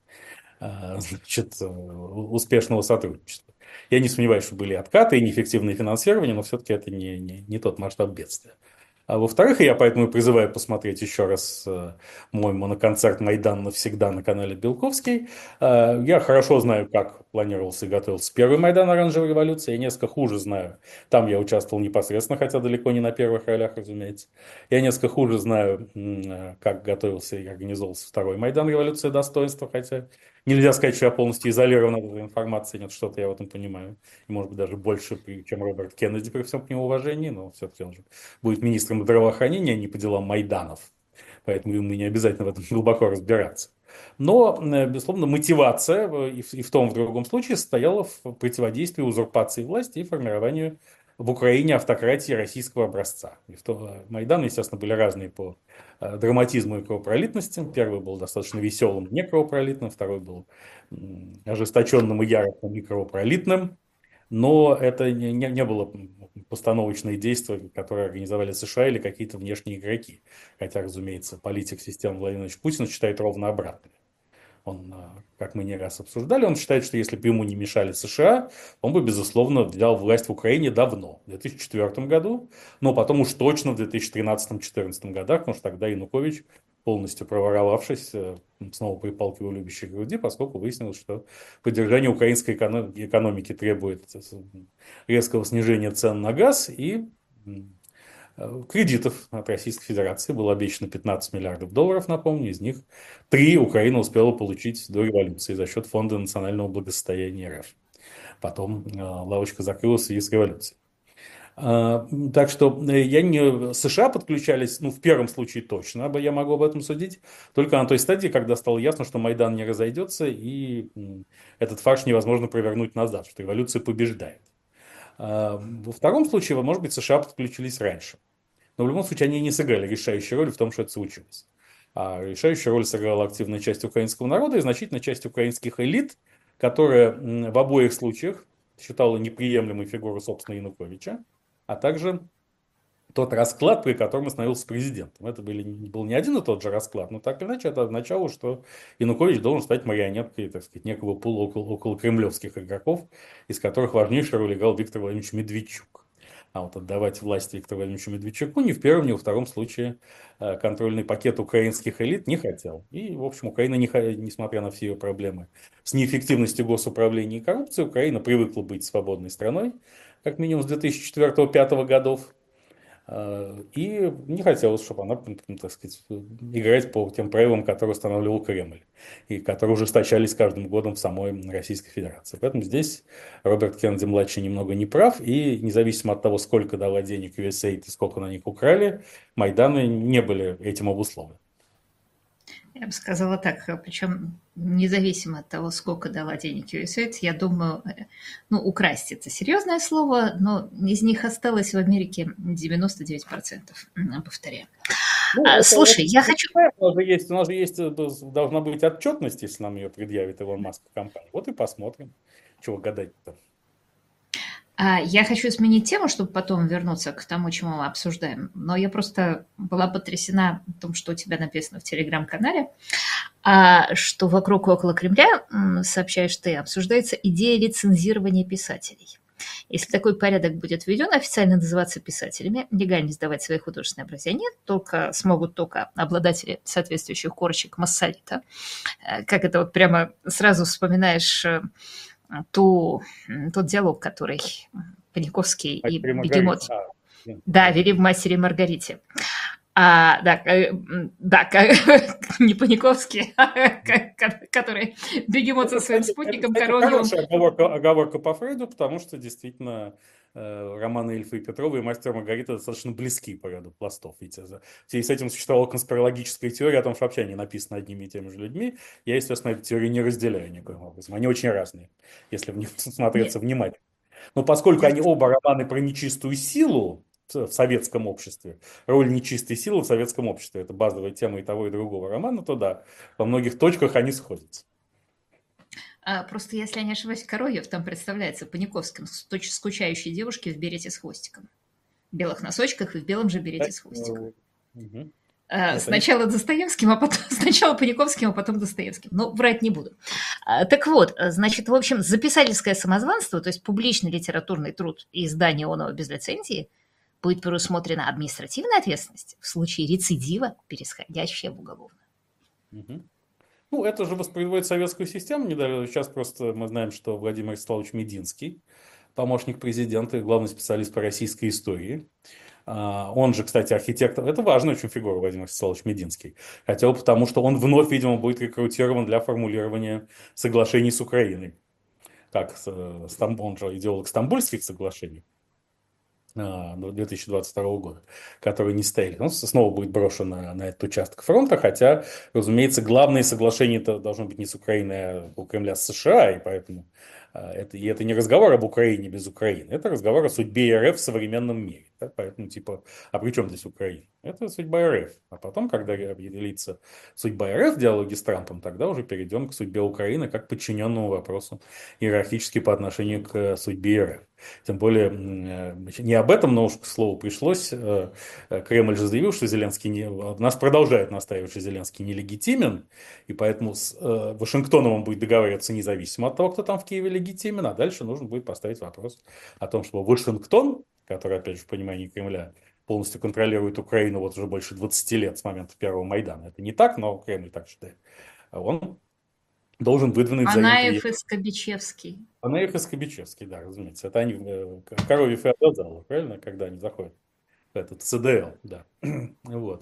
значит, успешного сотрудничества. Я не сомневаюсь, что были откаты и неэффективное финансирование, но все-таки это не, не, не тот масштаб бедствия. А во-вторых, я поэтому и призываю посмотреть еще раз мой моноконцерт «Майдан навсегда» на канале Белковский. Я хорошо знаю, как планировался и готовился первый Майдан оранжевой революции. Я несколько хуже знаю. Там я участвовал непосредственно, хотя далеко не на первых ролях, разумеется. Я несколько хуже знаю, как готовился и организовался второй Майдан революции достоинства, хотя нельзя сказать, что я полностью изолирован от этой информации. Нет, что-то я в этом понимаю. И, может быть, даже больше, чем Роберт Кеннеди, при всем к нему уважении. Но все-таки он же будет министром здравоохранения, а не по делам Майданов. Поэтому ему не обязательно в этом глубоко разбираться. Но, безусловно, мотивация и в, и в том, и в другом случае состояла в противодействии узурпации власти и формированию в Украине автократии российского образца. И в то, Майданы, естественно, были разные по э, драматизму и кровопролитности. Первый был достаточно веселым, не кровопролитным, второй был м, ожесточенным и яростным и кровопролитным. Но это не, не, не было постановочные действия, которые организовали США или какие-то внешние игроки. Хотя, разумеется, политик системы Владимир Владимирович Путин считает ровно обратное. Он, как мы не раз обсуждали, он считает, что если бы ему не мешали США, он бы, безусловно, взял власть в Украине давно, в две тысячи четвёртом году, но потом уж точно в две тысячи тринадцатом — две тысячи четырнадцатом годах, потому что тогда Янукович, полностью проворовавшись, снова припал к его любящей груди, поскольку выяснилось, что поддержание украинской экономики требует резкого снижения цен на газ и кредитов от Российской Федерации. Было обещано пятнадцать миллиардов долларов, напомню, из них три Украина успела получить до революции за счет Фонда национального благосостояния РФ. Потом лавочка закрылась в связи с революцией. Так что я не... США подключались, ну, в первом случае точно, я могу об этом судить, только на той стадии, когда стало ясно, что Майдан не разойдется, и этот фарш невозможно провернуть назад, что революция побеждает. Во втором случае, может быть, США подключились раньше. Но в любом случае они не сыграли решающей роли в том, что это случилось. А решающую роль сыграла активная часть украинского народа и значительная часть украинских элит, которая в обоих случаях считала неприемлемой фигуру, собственно, Януковича, а также тот расклад, при котором он становился президентом. Это были, был не один и тот же расклад, но так или иначе это означало, что Янукович должен стать марионеткой, так сказать, некого пула около, около кремлевских игроков, из которых важнейшую роль играл Виктор Владимирович Медведчук. А вот отдавать власть Виктору Владимировичу Медведчуку ни в первом, ни во втором случае контрольный пакет украинских элит не хотел. И, в общем, Украина, не, несмотря на все ее проблемы с неэффективностью госуправления и коррупцией, Украина привыкла быть свободной страной, как минимум с две тысячи четвёртого-две тысячи пятого годов. И не хотелось, чтобы она, так сказать, играть по тем правилам, которые устанавливал Кремль, и которые ужесточались каждым годом в самой Российской Федерации. Поэтому здесь Роберт Кеннеди-младший немного не прав, и независимо от того, сколько дала денег ю эс эй и сколько на них украли, Майданы не были этим обусловлены. Я бы сказала так, причем независимо от того, сколько дала денег ю эс эй, я думаю, ну, украсть – это серьезное слово, но из них осталось в Америке девяносто девять процентов, повторяю. Ну, а, это, слушай, это, я хочу… У нас же есть, у нас же есть, должна быть отчетность, если нам ее предъявит Илон Маск компания. Вот и посмотрим, чего гадать-то. Я хочу сменить тему, чтобы потом вернуться к тому, чему мы обсуждаем. Но я просто была потрясена том, что у тебя написано в Телеграм-канале, что вокруг и около Кремля, сообщаешь ты, обсуждается идея лицензирования писателей. Если такой порядок будет введен, официально называться писателями, легально издавать свои художественные произведения, только смогут только обладатели соответствующих корочек массолита. Как это вот прямо сразу вспоминаешь ту, тот диалог, который Паниковский и Бегемот а, да, вели в «Мастере и Маргарите». А, да, да, не Паниковский, а который Бегемот со своим спутником Коровьевым. Это хорошая оговорка, оговорка по Фрейду, потому что действительно романы Ильфа и Петрова и «Мастер и Маргарита» достаточно близки по ряду пластов. Ведь в связи с этим существовала конспирологическая теория о том, что вообще они написаны одними и теми же людьми. Я, естественно, эту теорию не разделяю никаким образом. Они очень разные, если в них смотреться внимательно. Но поскольку они оба романы про нечистую силу в советском обществе, роль нечистой силы в советском обществе, это базовая тема и того, и другого романа, то да, во многих точках они сходятся. Просто, если я не ошибаюсь, Коровьев там представляется Паниковским, скучающей девушке в берете с хвостиком. В белых носочках и в белом же берете с хвостиком. Угу. Сначала это... Достоевским, а потом сначала Паниковским, а потом Достоевским. Но врать не буду. Так вот, значит, в общем, за писательское самозванство, то есть публичный литературный труд и издание оного без лицензии, будет предусмотрена административная ответственность в случае рецидива, переходящая в уголовную. Угу. Ну, это же воспроизводит советскую систему. Сейчас просто мы знаем, что Владимир Вячеславович Мединский, помощник президента и главный специалист по российской истории. Он же, кстати, архитектор. Это важная очень фигура, Владимир Вячеславович Мединский. Хотя бы потому, что он вновь, видимо, будет рекрутирован для формулирования соглашений с Украиной. Как он же идеолог Стамбульских соглашений две тысячи двадцать второго года, которые не стояли. Он снова будет брошен на, на этот участок фронта, хотя, разумеется, главные соглашения это должно быть не с Украиной, а у Кремля с США, и поэтому это, и это не разговор об Украине без Украины, это разговор о судьбе РФ в современном мире. Да? Поэтому, типа, а при чем здесь Украина? Это судьба РФ. А потом, когда определится судьба РФ в диалоге с Трампом, тогда уже перейдем к судьбе Украины как подчиненному вопросу иерархически по отношению к судьбе РФ. Тем более, не об этом, но уж к слову пришлось. Кремль же заявил, что Зеленский не... Нас продолжает настаивать, что Зеленский нелегитимен, и поэтому с Вашингтоном он будет договариваться независимо от того, кто там в Киеве легитимен, а дальше нужно будет поставить вопрос о том, что Вашингтон, который, опять же, в понимании Кремля, полностью контролирует Украину вот уже больше двадцати лет с момента первого Майдана. Это не так, но Кремль так считает. Он должен выдвинуть Анаев и Скобичевский. Анаев и Скобичевский, да, разумеется. Это они, Коровьев и Адазалов, правильно, когда они заходят в этот Цэ Дэ Эл, да. Вот.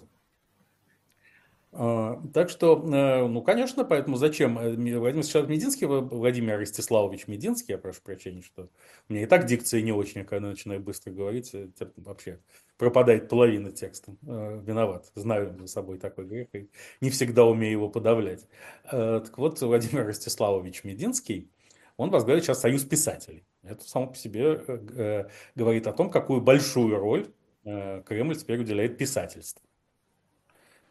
Так что, ну, конечно, поэтому зачем? Владимир сейчас Мединский, Владимир Ростиславович Мединский, я прошу прощения, что у меня и так дикция не очень, когда начинаю быстро говорить, вообще пропадает половина текста. Виноват, знаю за собой такой грех и не всегда умею его подавлять. Так вот, Владимир Ростиславович Мединский, он возглавит сейчас Союз писателей. Это само по себе говорит о том, какую большую роль Кремль теперь уделяет писательству.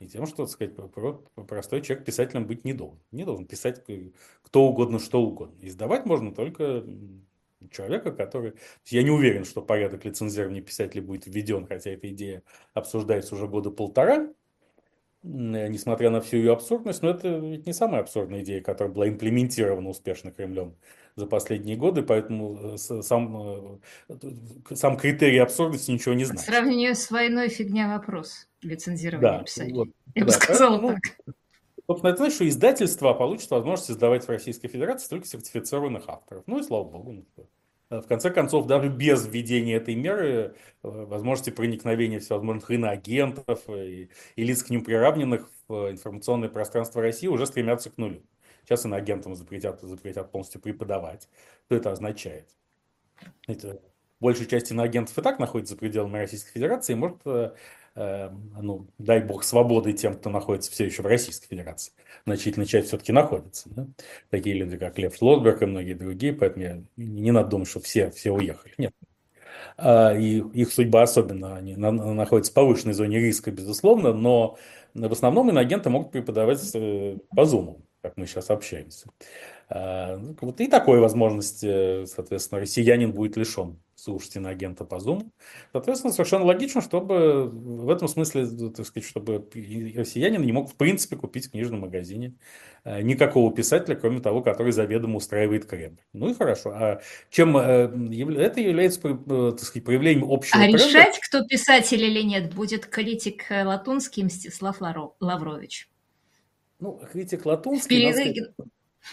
И тем, что, так сказать, про- про- простой человек писателем быть не должен. Не должен писать э, кто угодно, что угодно. Издавать можно только м, человека, который... то есть я не уверен, что порядок лицензирования писателей будет введен, хотя эта идея обсуждается уже года полтора, м, э, несмотря на всю ее абсурдность, но это ведь не самая абсурдная идея, которая была имплементирована успешно Кремлем за последние годы, поэтому э, с- сам, э, сам критерий абсурдности ничего не По значит. сравнению с войной фигня вопрос лицензирования Да, вот, писателей. Я бы да, поэтому, сказала ну, так. собственно, это значит, что издательство получит возможность издавать в Российской Федерации только сертифицированных авторов. Ну и слава богу. Ну, что. Э, В конце концов, даже без введения этой меры, э, возможности проникновения всевозможных иноагентов и, и лиц к ним приравненных в информационное пространство России уже стремятся к нулю. Сейчас иноагентам запретят, запретят полностью преподавать. Что это означает? Это большая часть иноагентов и так находится за пределами Российской Федерации, и может, э, э, ну, дай бог, свободы тем, кто находится все еще в Российской Федерации. Значительная часть все-таки находится. Да? Такие люди, как Лев Шлосберг и многие другие, поэтому я, не надо думать, что все, все уехали. Нет. А, и их судьба особенно, они на- находятся в повышенной зоне риска, безусловно, но в основном иноагенты могут преподавать э, по Zoom, как мы сейчас общаемся. А, ну, вот и такой возможности, соответственно, россиянин будет лишен слушать иноагента по Zoom. Соответственно, совершенно логично, чтобы в этом смысле, так сказать, чтобы и россиянин не мог в принципе купить в книжном магазине э, никакого писателя, кроме того, который заведомо устраивает Кремль. Ну и хорошо. А чем э, явля- это является, э, так сказать, проявлением общего А тренда? решать, кто писатель или нет, будет критик э, Латунский Мстислав Ларо- Лаврович. Ну, критик В Латунский, надо сказать, перерыве...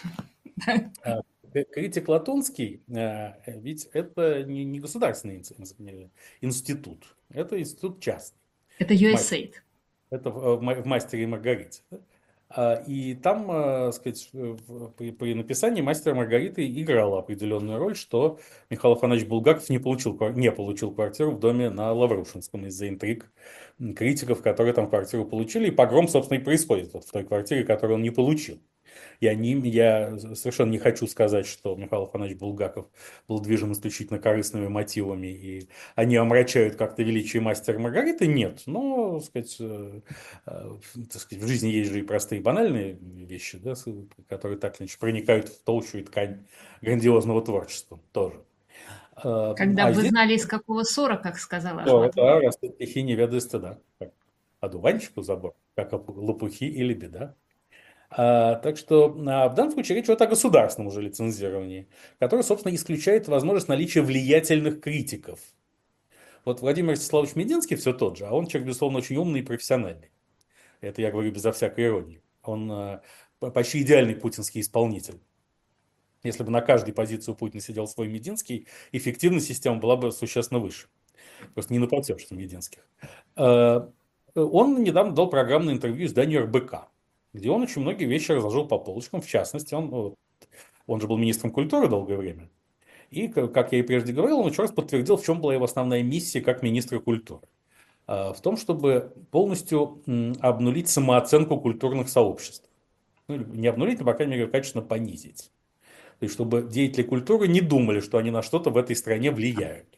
а, к- критик Латунский, а, ведь это не, не государственный инс- инс- не- институт, это институт частный. Это Мастер. ю эс эй ай ди. Это в, в ма- в «Мастере и Маргарите». Да. А, И там, а, сказать, в- при, при написании «Мастера и Маргариты» играла определенную роль, что Михаил Афанасьевич Булгаков не получил, квар- не получил квартиру в доме на Лаврушинском из-за интриг м, критиков, которые там квартиру получили. И погром, собственно, и происходит вот в той квартире, которую он не получил. Я, не, я совершенно не хочу сказать, что Михаил Афанасьевич Булгаков был движим исключительно корыстными мотивами, и они омрачают как-то величие мастера и Маргариты. Нет, но, так сказать, э, э, так сказать, в жизни есть же и простые банальные вещи, да, с- которые так или иначе проникают в толщу и ткань грандиозного творчества тоже. Э, Когда А бы вы здесь знали, из какого ссора, как сказала то, Ахматова. да, растут стихи не ведая стыда. Как одуванчику забор, как лопухи или беда. А, так что а, в данном случае речь идет о государственном уже лицензировании, которое, собственно, исключает возможность наличия влиятельных критиков. Вот Владимир Ростиславович Мединский все тот же, а он человек, безусловно, очень умный и профессиональный. Это я говорю безо всякой иронии. Он а, почти идеальный путинский исполнитель. Если бы на каждой позиции у Путина сидел свой Мединский, эффективность системы была бы существенно выше. Просто не напасешься Мединских. А, Он недавно дал программное интервью изданию эр бэ ка, где он очень многие вещи разложил по полочкам. В частности, он ну, он же был министром культуры долгое время. И, как я и прежде говорил, он еще раз подтвердил, в чем была его основная миссия как министра культуры. А, В том, чтобы полностью обнулить самооценку культурных сообществ. Ну, не обнулить, но, по крайней мере, качественно понизить. То есть, чтобы деятели культуры не думали, что они на что-то в этой стране влияют.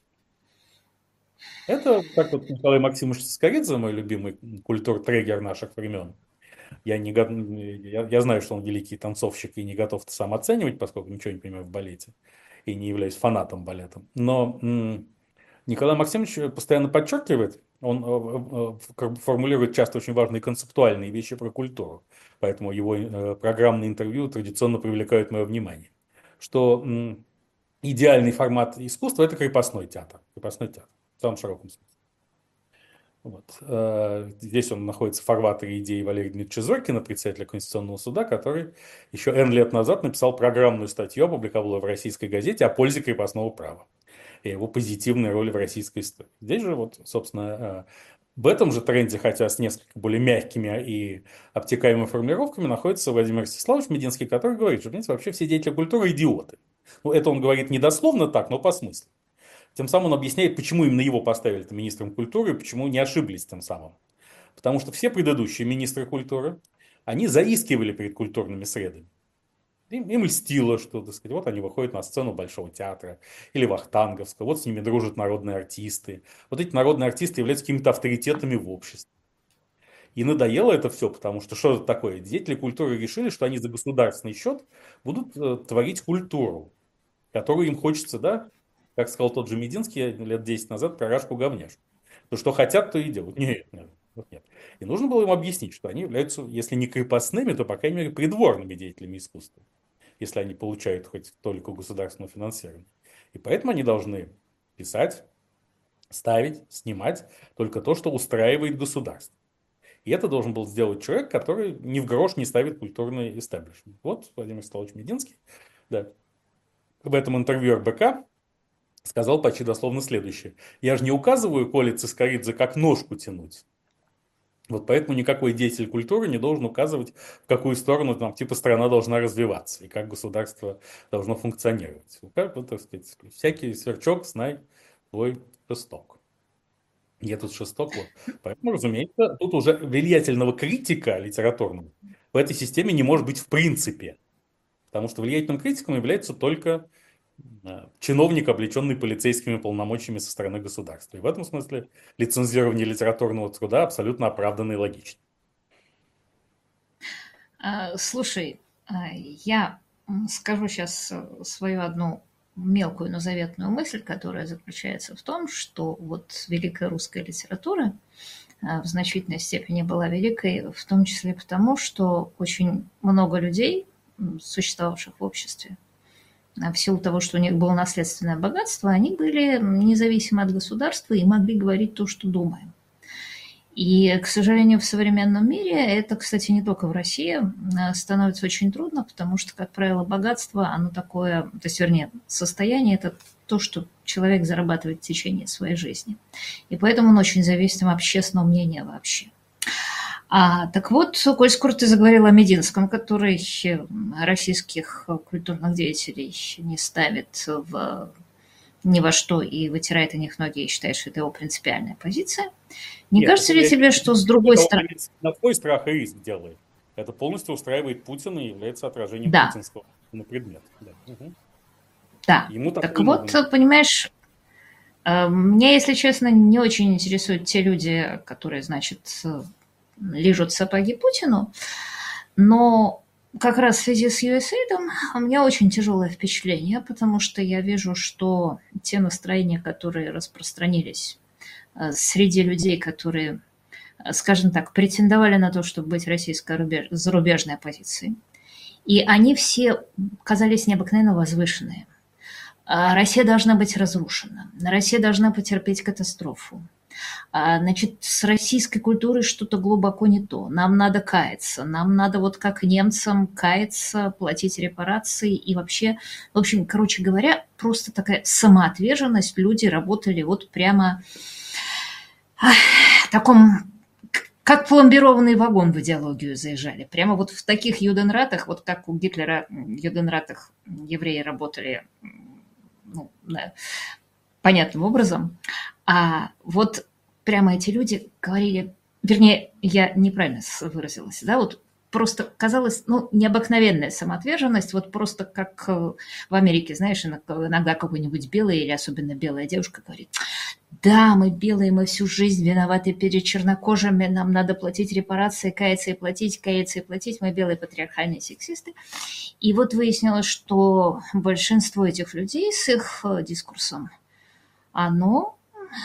Это, как вот Николай Максимович Скоридзе, мой любимый культур-трегер наших времен. Я, не, го- я, я знаю, что он великий танцовщик и не готов это сам оценивать, поскольку ничего не понимаю в балете и не являюсь фанатом балета. Но м, Николай Максимович постоянно подчеркивает, он э, э, формулирует часто очень важные концептуальные вещи про культуру, поэтому его э, программные интервью традиционно привлекают мое внимание, что м, идеальный формат искусства – это крепостной театр, крепостной театр в самом широком смысле. Вот. Э, Здесь он находится в фарватере идеи Валерия Дмитриевича Зорькина, председателя Конституционного суда, который еще N лет назад написал программную статью, опубликовал ее в российской газете о пользе крепостного права и его позитивной роли в российской истории. Здесь же, вот, собственно, э, в этом же тренде, хотя с несколько более мягкими и обтекаемыми формулировками, находится Владимир Ростиславович Мединский, который говорит, что, понимаете, вообще все деятели культуры идиоты. Ну, это он говорит не дословно так, но по смыслу. Тем самым он объясняет, почему именно его поставили министром культуры и почему не ошиблись тем самым. Потому что все предыдущие министры культуры, они заискивали перед культурными средами. Им, им льстило, что, так сказать, вот они выходят на сцену Большого театра или Вахтанговского, вот с ними дружат народные артисты. Вот эти народные артисты являются какими-то авторитетами в обществе. И надоело это все, потому что что это такое? Деятели культуры решили, что они за государственный счет будут э, творить культуру, которую им хочется, да, как сказал тот же Мединский лет десять назад про Рашку-говняшку. То, что хотят, то и делают. Нет, нет, вот нет. И нужно было им объяснить, что они являются, если не крепостными, то, по крайней мере, придворными деятелями искусства, если они получают хоть только государственное финансирование. И поэтому они должны писать, ставить, снимать только то, что устраивает государство. И это должен был сделать человек, который ни в грош не ставит культурный истеблишмент. Вот Владимир Столович Мединский, да, в этом интервью эр бэ ка сказал почти дословно следующее. Я же не указываю Коле Цискоридзе, как ножку тянуть. Вот поэтому никакой деятель культуры не должен указывать, в какую сторону там, типа страна должна развиваться и как государство должно функционировать. Как, вот, так сказать, всякий сверчок, знай твой шесток. Я тут шесток, вот. Поэтому, разумеется, тут уже влиятельного критика литературного в этой системе не может быть в принципе. Потому что влиятельным критиком является только э, чиновник, облеченный полицейскими полномочиями со стороны государства. И в этом смысле лицензирование литературного труда абсолютно оправданно и логично. А, Слушай, а, я м, скажу сейчас свою одну мелкую, но заветную мысль, которая заключается в том, что вот великая русская литература а, в значительной степени была великой, в том числе потому, что очень много людей, м, существовавших в обществе, а в силу того, что у них было наследственное богатство, они были независимы от государства и могли говорить то, что думаем. И, к сожалению, в современном мире, это, кстати, не только в России, а, становится очень трудно, потому что, как правило, богатство, оно такое, то есть, вернее, состояние – это то, что человек зарабатывает в течение своей жизни. И поэтому он очень зависит от общественного мнения вообще. А, так вот, коль скоро ты заговорила о Мединском, который российских культурных деятелей не ставит в, ни во что и вытирает о них ноги и считает, что это его принципиальная позиция, не Нет, кажется это ли я тебе, что с другой стороны... на свой страх и риск делает. Это полностью устраивает Путина и является отражением Да, путинского на предмет. Да. Угу. да. Ему Так такой вот, нужен. понимаешь, э, меня, если честно, не очень интересуют те люди, которые, значит, э, лижут сапоги Путину, но как раз в связи с ю эс эй ай ди у меня очень тяжелое впечатление, потому что я вижу, что те настроения, которые распространились э, среди людей, которые, э, скажем так, претендовали на то, чтобы быть российской рубеж- зарубежной оппозицией, и они все казались необыкновенно возвышенные. А, Россия должна быть разрушена, Россия должна потерпеть катастрофу. А, Значит, с российской культурой что-то глубоко не то. Нам надо каяться, нам надо вот как немцам каяться, платить репарации и вообще, в общем, короче говоря, просто такая самоотверженность. Люди работали вот прямо ах, в таком, как пломбированный вагон в идеологию заезжали. Прямо вот в таких юденратах, вот как у Гитлера м, юденратах евреи работали, м, ну, да, понятным образом. А вот прямо эти люди говорили, вернее, я неправильно выразилась, да, вот просто казалось, ну, необыкновенная самоотверженность, вот просто как э, в Америке, знаешь, иногда какой-нибудь белый или особенно белая девушка говорит, да, мы белые, мы всю жизнь виноваты перед чернокожими, нам надо платить репарации, каяться и платить, каяться и платить, мы белые патриархальные сексисты. И вот выяснилось, что большинство этих людей с их э, дискурсом, оно,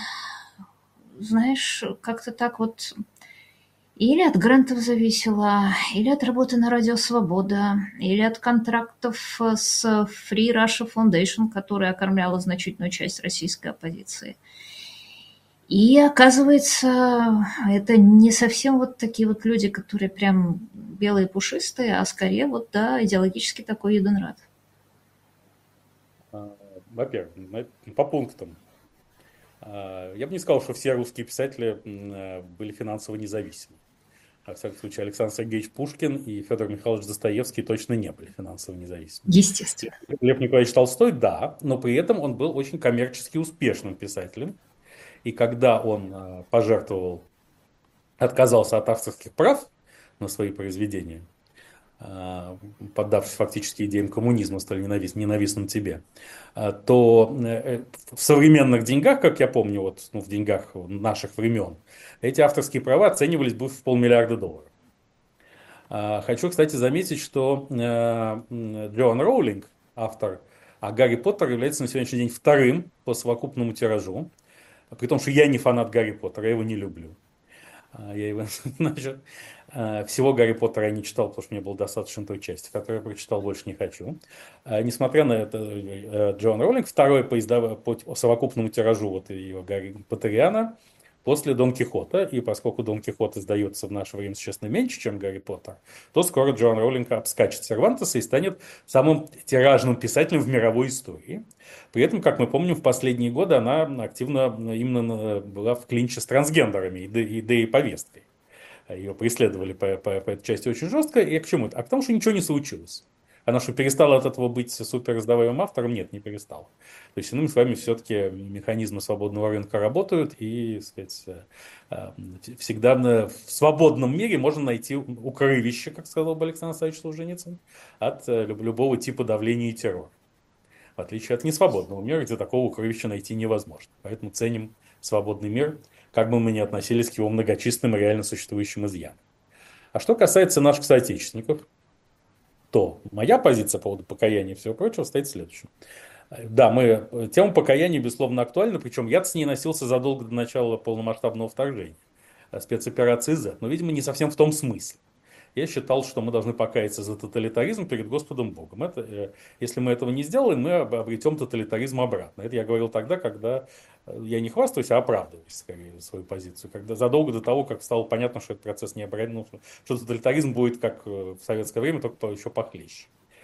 знаешь, как-то так вот или от грантов зависело, или от работы на Радио Свобода, или от контрактов с Free Russia Foundation, которая окормляла значительную часть российской оппозиции. И оказывается, это не совсем вот такие вот люди, которые прям белые пушистые, а скорее вот, да, идеологически такой Юденрат. А, Во-первых, по пунктам. А, Я бы не сказал, что все русские писатели м, э, были финансово независимы. Во всяком случае, Александр Сергеевич Пушкин и Федор Михайлович Достоевский точно не были финансово независимы. Естественно. Лев Николаевич Толстой, да, но при этом он был очень коммерчески успешным писателем. И когда он э, пожертвовал, отказался от авторских прав на свои произведения, поддавшись фактически идеям коммунизма, столь ненавист, ненавистным тебе, то в современных деньгах, как я помню, вот, ну, в деньгах наших времен, эти авторские права оценивались бы в полмиллиарда долларов. Хочу, кстати, заметить, что Джоан Роулинг, автор а Гарри Поттер, является на сегодняшний день вторым по совокупному тиражу, при том, что я не фанат Гарри Поттера, я его не люблю. Я его, значит, всего Гарри Поттера я не читал, потому что мне было достаточно той части, которую я прочитал, больше не хочу. Несмотря на это, Джоан Роулинг второй по, издав... по совокупному тиражу вот ее Гарри Поттериана после Дон Кихота, и поскольку Дон Кихот издается в наше время существенно меньше, чем Гарри Поттер, то скоро Джоан Роулинг обскачет Сервантеса и станет самым тиражным писателем в мировой истории. При этом, как мы помним, в последние годы она активно именно была в клинче с трансгендерами и идеей повесткой. Ее преследовали по, по, по этой части очень жестко. И к чему это? А к тому, что ничего не случилось. Она что, перестала от этого быть супер раздаваемым автором? Нет, не перестала. То есть, иными словами, все-таки механизмы свободного рынка работают, и, так сказать, всегда в свободном мире можно найти укрывище, как сказал бы Александр Александрович Солженицын, от любого типа давления и террора. В отличие от несвободного мира, где такого укрывища найти невозможно. Поэтому ценим свободный мир, как бы мы ни относились к его многочисленным и реально существующим изъянам. А что касается наших соотечественников, то моя позиция по поводу покаяния и всего прочего стоит следующим. Да, мы, тема покаяния, безусловно, актуальна, причем я с ней носился задолго до начала полномасштабного вторжения, спецоперации Z, но, видимо, не совсем в том смысле. Я считал, что мы должны покаяться за тоталитаризм перед Господом Богом. Это, если мы этого не сделаем, мы обретем тоталитаризм обратно. Это я говорил тогда, когда я не хвастаюсь, а оправдываюсь скорее свою позицию. Когда задолго до того, как стало понятно, что этот процесс не обратный, что тоталитаризм будет как в советское время, только еще похлеще.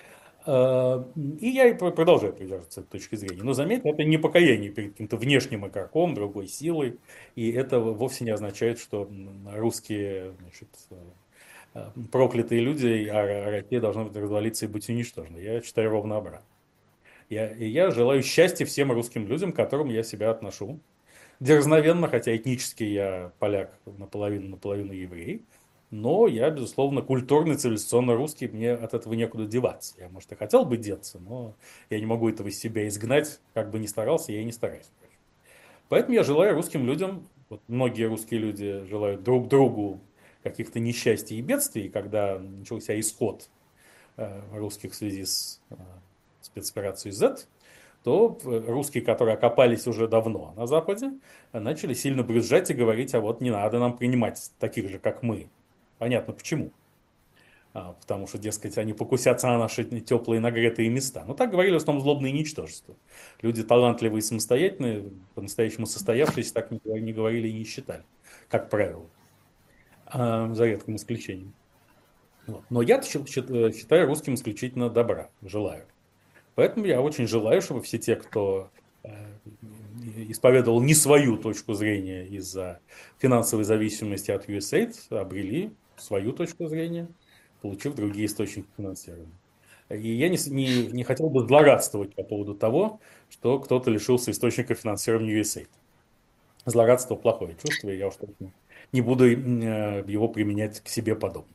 И я продолжаю придерживаться этой точки зрения. Но заметьте, это не покаяние перед каким-то внешним игроком, другой силой. И это вовсе не означает, что русские, значит, проклятые люди, а Россия должна быть развалиться и быть уничтожена. Я считаю ровно обратно. Я, и я желаю счастья всем русским людям, к которым я себя отношу. Дерзновенно, хотя этнически я поляк наполовину, наполовину еврей. Но я, безусловно, культурный, цивилизационно русский, мне от этого некуда деваться. Я, может, и хотел бы деться, но я не могу этого из себя изгнать, как бы ни старался, я и не стараюсь. Поэтому я желаю русским людям, вот многие русские люди желают друг другу каких-то несчастий и бедствий, когда начался исход русских в связи с спецоперацией Z, то русские, которые окопались уже давно на Западе, начали сильно брюзжать и говорить, а вот не надо нам принимать таких же, как мы. Понятно почему. Потому что, дескать, они покусятся на наши теплые нагретые места. Но так говорили в основном злобные ничтожества. Люди талантливые и самостоятельные, по-настоящему состоявшиеся, так не говорили и не считали, как правило. За редким исключением. Но я считаю русским исключительно добра, желаю. Поэтому я очень желаю, чтобы все те, кто исповедовал не свою точку зрения из-за финансовой зависимости от ю эс эй ай ди, обрели свою точку зрения, получив другие источники финансирования. И я не, не, не хотел бы злорадствовать по поводу того, что кто-то лишился источника финансирования ю эс эй ай ди. Злорадство – плохое чувство, и я уж точно не буду его применять к себе подобным.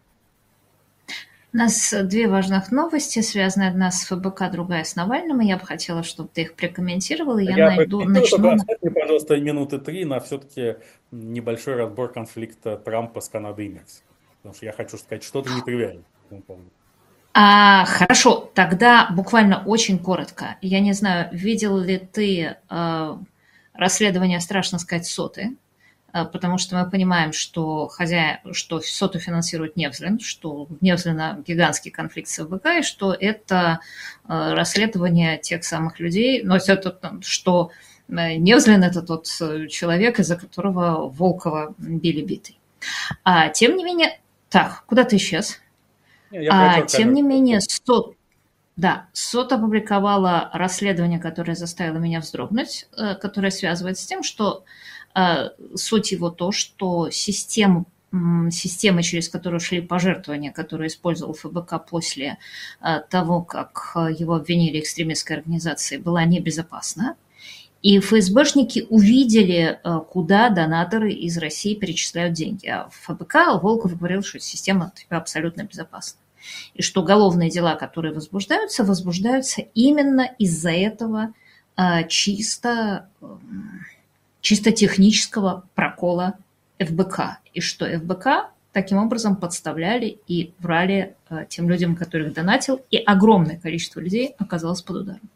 У нас две важных новости, связанные одна с эф бэ ка, другая с Навальным, и я бы хотела, чтобы ты их прокомментировал, и я, я найду, начну... Оставь мне, пожалуйста, минуты три на все-таки небольшой разбор конфликта Трампа с Канадой и Мексикой, потому что я хочу сказать что-то нетривиальное. А, хорошо, тогда буквально очень коротко. Я не знаю, видел ли ты э, расследование, страшно сказать, соты, потому что мы понимаем, что, хозя... что соту финансирует Невзлин, что в Невзлина гигантский конфликт с эф бэ ка, и что это расследование тех самых людей, но это, что Невзлин – это тот человек, из-за которого Волкова били битой. А, тем не менее… Так, куда ты исчез? А, тем не менее, сот... Да, СОТ опубликовала расследование, которое заставило меня вздрогнуть, которое связывается с тем, что суть его то, что система, система, через которую шли пожертвования, которые использовал эф бэ ка после того, как его обвинили в экстремистской организации, была небезопасна. И эф эс бэшники увидели, куда донаторы из России перечисляют деньги. А в эф бэ ка Волков говорил, что система абсолютно безопасна. И что уголовные дела, которые возбуждаются, возбуждаются именно из-за этого а, чисто, чисто технического прокола эф бэ ка. И что эф бэ ка таким образом подставляли и врали а, тем людям, которых донатил, и огромное количество людей оказалось под ударом.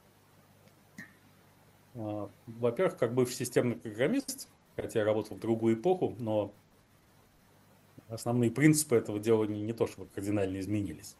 Во-первых, как бывший системный программист, хотя я работал в другую эпоху, но основные принципы этого дела не, не то чтобы кардинально изменились.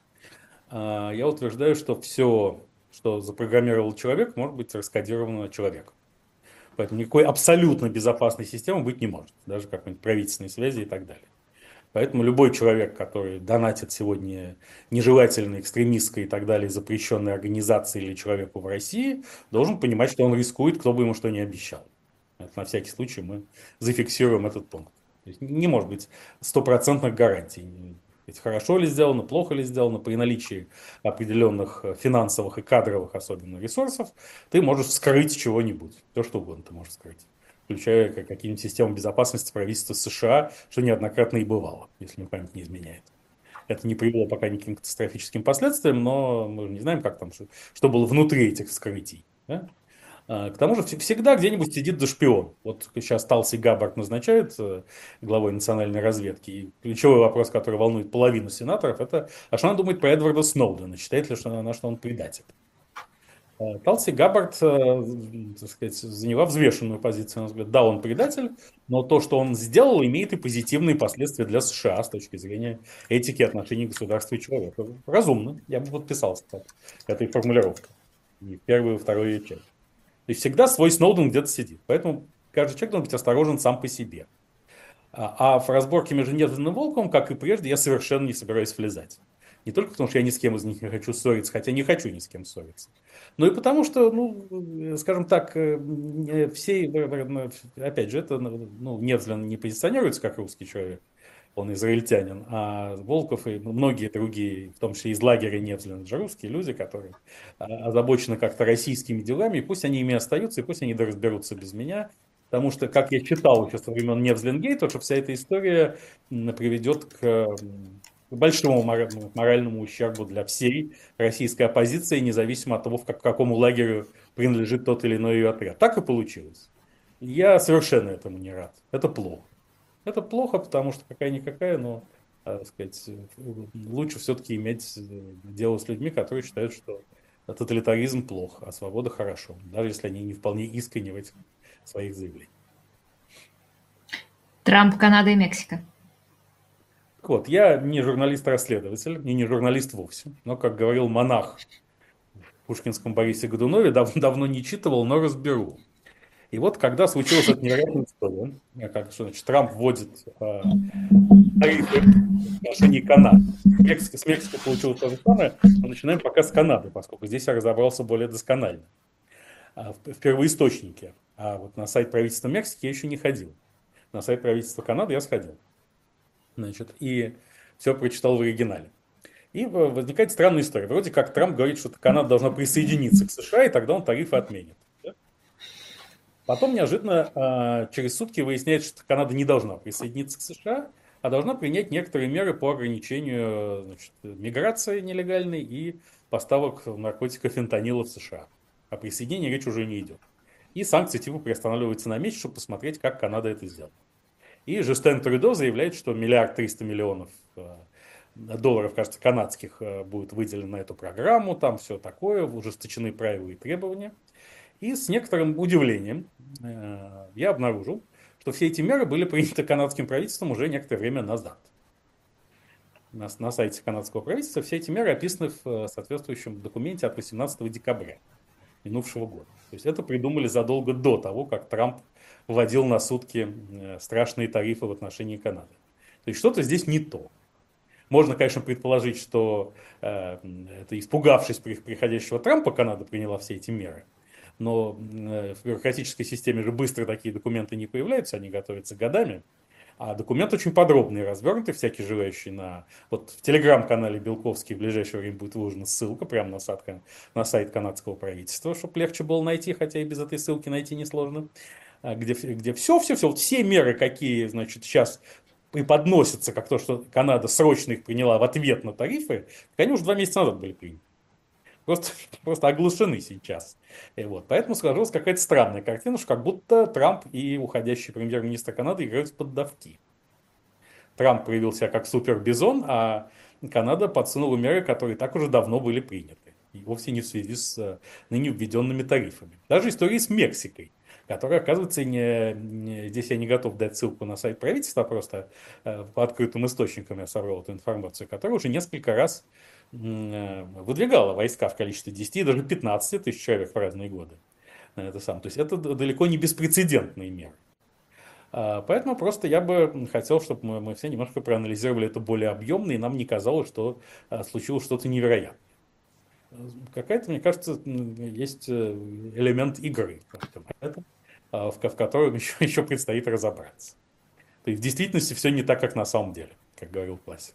Я утверждаю, что все, что запрограммировал человек, может быть раскодировано человеком. Поэтому никакой абсолютно безопасной системы быть не может, даже какой-нибудь правительственной связи и так далее. Поэтому любой человек, который донатит сегодня нежелательной, экстремистской и так далее запрещенной организации или человеку в России, должен понимать, что он рискует, кто бы ему что ни обещал. Это на всякий случай мы зафиксируем этот пункт. То есть не может быть стопроцентных гарантий. Ведь хорошо ли сделано, плохо ли сделано, при наличии определенных финансовых и кадровых особенно ресурсов, ты можешь вскрыть чего-нибудь. Все что угодно ты можешь вскрыть. Включая какие-нибудь системы безопасности правительства США, что неоднократно и бывало, если мне память не изменяет. Это не привело пока никаким катастрофическим последствиям, но мы не знаем, как там, что было внутри этих вскрытий. Да? К тому же всегда где-нибудь сидит шпион. Вот сейчас Талси Габбард назначают главой национальной разведки. И ключевой вопрос, который волнует половину сенаторов, это, а что она думает про Эдварда Сноудена? Считает ли она, что он предатель? Талси Габбард, так сказать, заняла взвешенную позицию, на взгляд. Да, он предатель, но то, что он сделал, имеет и позитивные последствия для США с точки зрения этики отношений государства и человека. Разумно, я бы подписался под этой формулировкой. И первую, и вторую часть. То есть всегда свой Сноуден где-то сидит. Поэтому каждый человек должен быть осторожен сам по себе. А в разборке между Невзорным и Волковым, как и прежде, я совершенно не собираюсь влезать. Не только потому, что я ни с кем из них не хочу ссориться, хотя не хочу ни с кем ссориться, но и потому, что, ну, скажем так, все, опять же, это, ну, Невзлин не позиционируется как русский человек, он израильтянин, а Волков и многие другие, в том числе из лагеря Невзлина, же русские люди, которые озабочены как-то российскими делами, и пусть они ими остаются, и пусть они разберутся без меня. Потому что, как я читал еще со времен Невзлингейта, что вся эта история приведет к большому моральному ущербу для всей российской оппозиции, независимо от того, в к какому лагерю принадлежит тот или иной ее отряд. Так и получилось. Я совершенно этому не рад. Это плохо. Это плохо, потому что какая-никакая, но, так сказать, лучше все-таки иметь дело с людьми, которые считают, что тоталитаризм плохо, а свобода хорошо, даже если они не вполне искренни в этих своих заявлениях. Трамп, Канада и Мексика. Вот, я не журналист-расследователь, и не журналист вовсе, но, как говорил монах в пушкинском Борисе Годунове, дав давно не читывал, но разберу. И вот, когда случилась эта невероятная история, как, что значит, Трамп вводит э, тарифы в отношении Канады. Мексика, с Мексикой получилось то же самое, но начинаем пока с Канады, поскольку здесь я разобрался более досконально. А в, в первоисточнике. А вот на сайт правительства Мексики я еще не ходил. На сайт правительства Канады я сходил. Значит, и все прочитал в оригинале. И возникает странная история. Вроде как Трамп говорит, что Канада должна присоединиться к США, и тогда он тарифы отменит. Да? Потом неожиданно через сутки выясняется, что Канада не должна присоединиться к США, а должна принять некоторые меры по ограничению, значит, миграции нелегальной и поставок наркотиков фентанила в США. О присоединении речь уже не идет. И санкции типа приостанавливаются на месяц, чтобы посмотреть, как Канада это сделает. И Жюстен Трюдо заявляет, что миллиард триста миллионов долларов, кажется, канадских будет выделено на эту программу, там все такое, ужесточены правила и требования. И с некоторым удивлением я обнаружил, что все эти меры были приняты канадским правительством уже некоторое время назад. На, на сайте канадского правительства все эти меры описаны в соответствующем документе от восемнадцатого декабря минувшего года. То есть это придумали задолго до того, как Трамп вводил на сутки страшные тарифы в отношении Канады. То есть что-то здесь не то. Можно, конечно, предположить, что э, это испугавшись приходящего Трампа, Канада приняла все эти меры. Но э, в бюрократической системе же быстро такие документы не появляются, они готовятся годами. А документ очень подробный, развернутый, всякий желающий на... Вот в телеграм-канале Белковский в ближайшее время будет выложена ссылка прямо на сайт, на сайт канадского правительства, чтобы легче было найти, хотя и без этой ссылки найти несложно. Где, где все, все, все, вот все меры, какие, значит, сейчас преподносятся как то, что Канада срочно их приняла в ответ на тарифы, так они уже два месяца назад были приняты. Просто, просто оглушены сейчас. И вот. Поэтому сложилась какая-то странная картина, что как будто Трамп и уходящий премьер-министр Канады играют в поддавки. Трамп проявил себя как супербизон, а Канада подсунула меры, которые так уже давно были приняты. И вовсе не в связи с ныне введенными тарифами. Даже история с Мексикой, которая, оказывается, не, не, здесь я не готов дать ссылку на сайт правительства, просто э, по открытым источникам я собрал эту информацию, которая уже несколько раз э, выдвигала войска в количестве десяти, даже пятнадцати тысяч человек в разные годы. Это сам. То есть это далеко не беспрецедентные меры. Поэтому просто я бы хотел, чтобы мы, мы все немножко проанализировали это более объемно, и нам не казалось, что случилось что-то невероятное. Какая-то, мне кажется, есть элемент игры, в, в котором еще, еще предстоит разобраться. То есть в действительности все не так, как на самом деле, как говорил классик.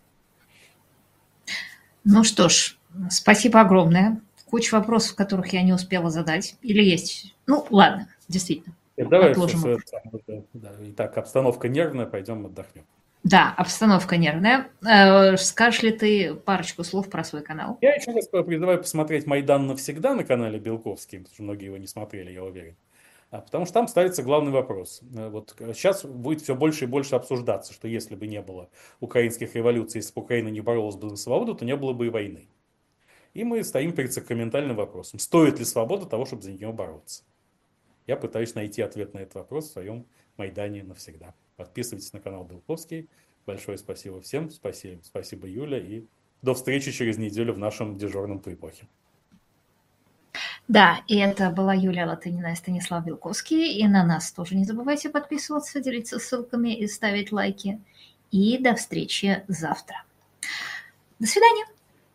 Ну что ж, спасибо огромное. Куча вопросов, которых я не успела задать. Или есть? Ну, ладно, действительно. Давай, отложим. Все, все, да, итак, обстановка нервная, пойдем отдохнем. Да, обстановка нервная. Скажешь ли ты парочку слов про свой канал? Я еще раз призываю посмотреть «Майдан навсегда» на канале Белковский, потому что многие его не смотрели, я уверен. Потому что там ставится главный вопрос. Вот сейчас будет все больше и больше обсуждаться, что если бы не было украинских революций, если бы Украина не боролась бы за свободу, то не было бы и войны. И мы стоим перед сакраментальным вопросом. Стоит ли свобода того, чтобы за нее бороться? Я пытаюсь найти ответ на этот вопрос в своем Майдане навсегда. Подписывайтесь на канал Белковский. Большое спасибо всем. Спасибо, спасибо, Юля. И до встречи через неделю в нашем дежурном по эпохе. Да, и это была Юлия Латынина и Станислав Белковский. И на нас тоже не забывайте подписываться, делиться ссылками и ставить лайки. И до встречи завтра. До свидания.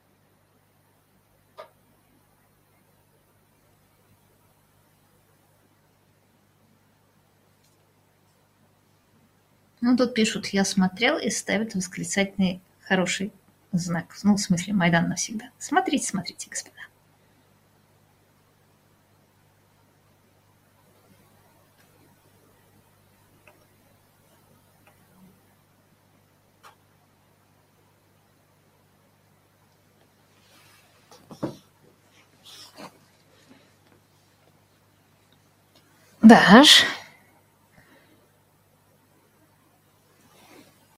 Ну, тут пишут, я смотрел, и ставят восклицательный хороший знак. Ну, в смысле, Майдан навсегда. Смотрите, смотрите, господа. Да, аж.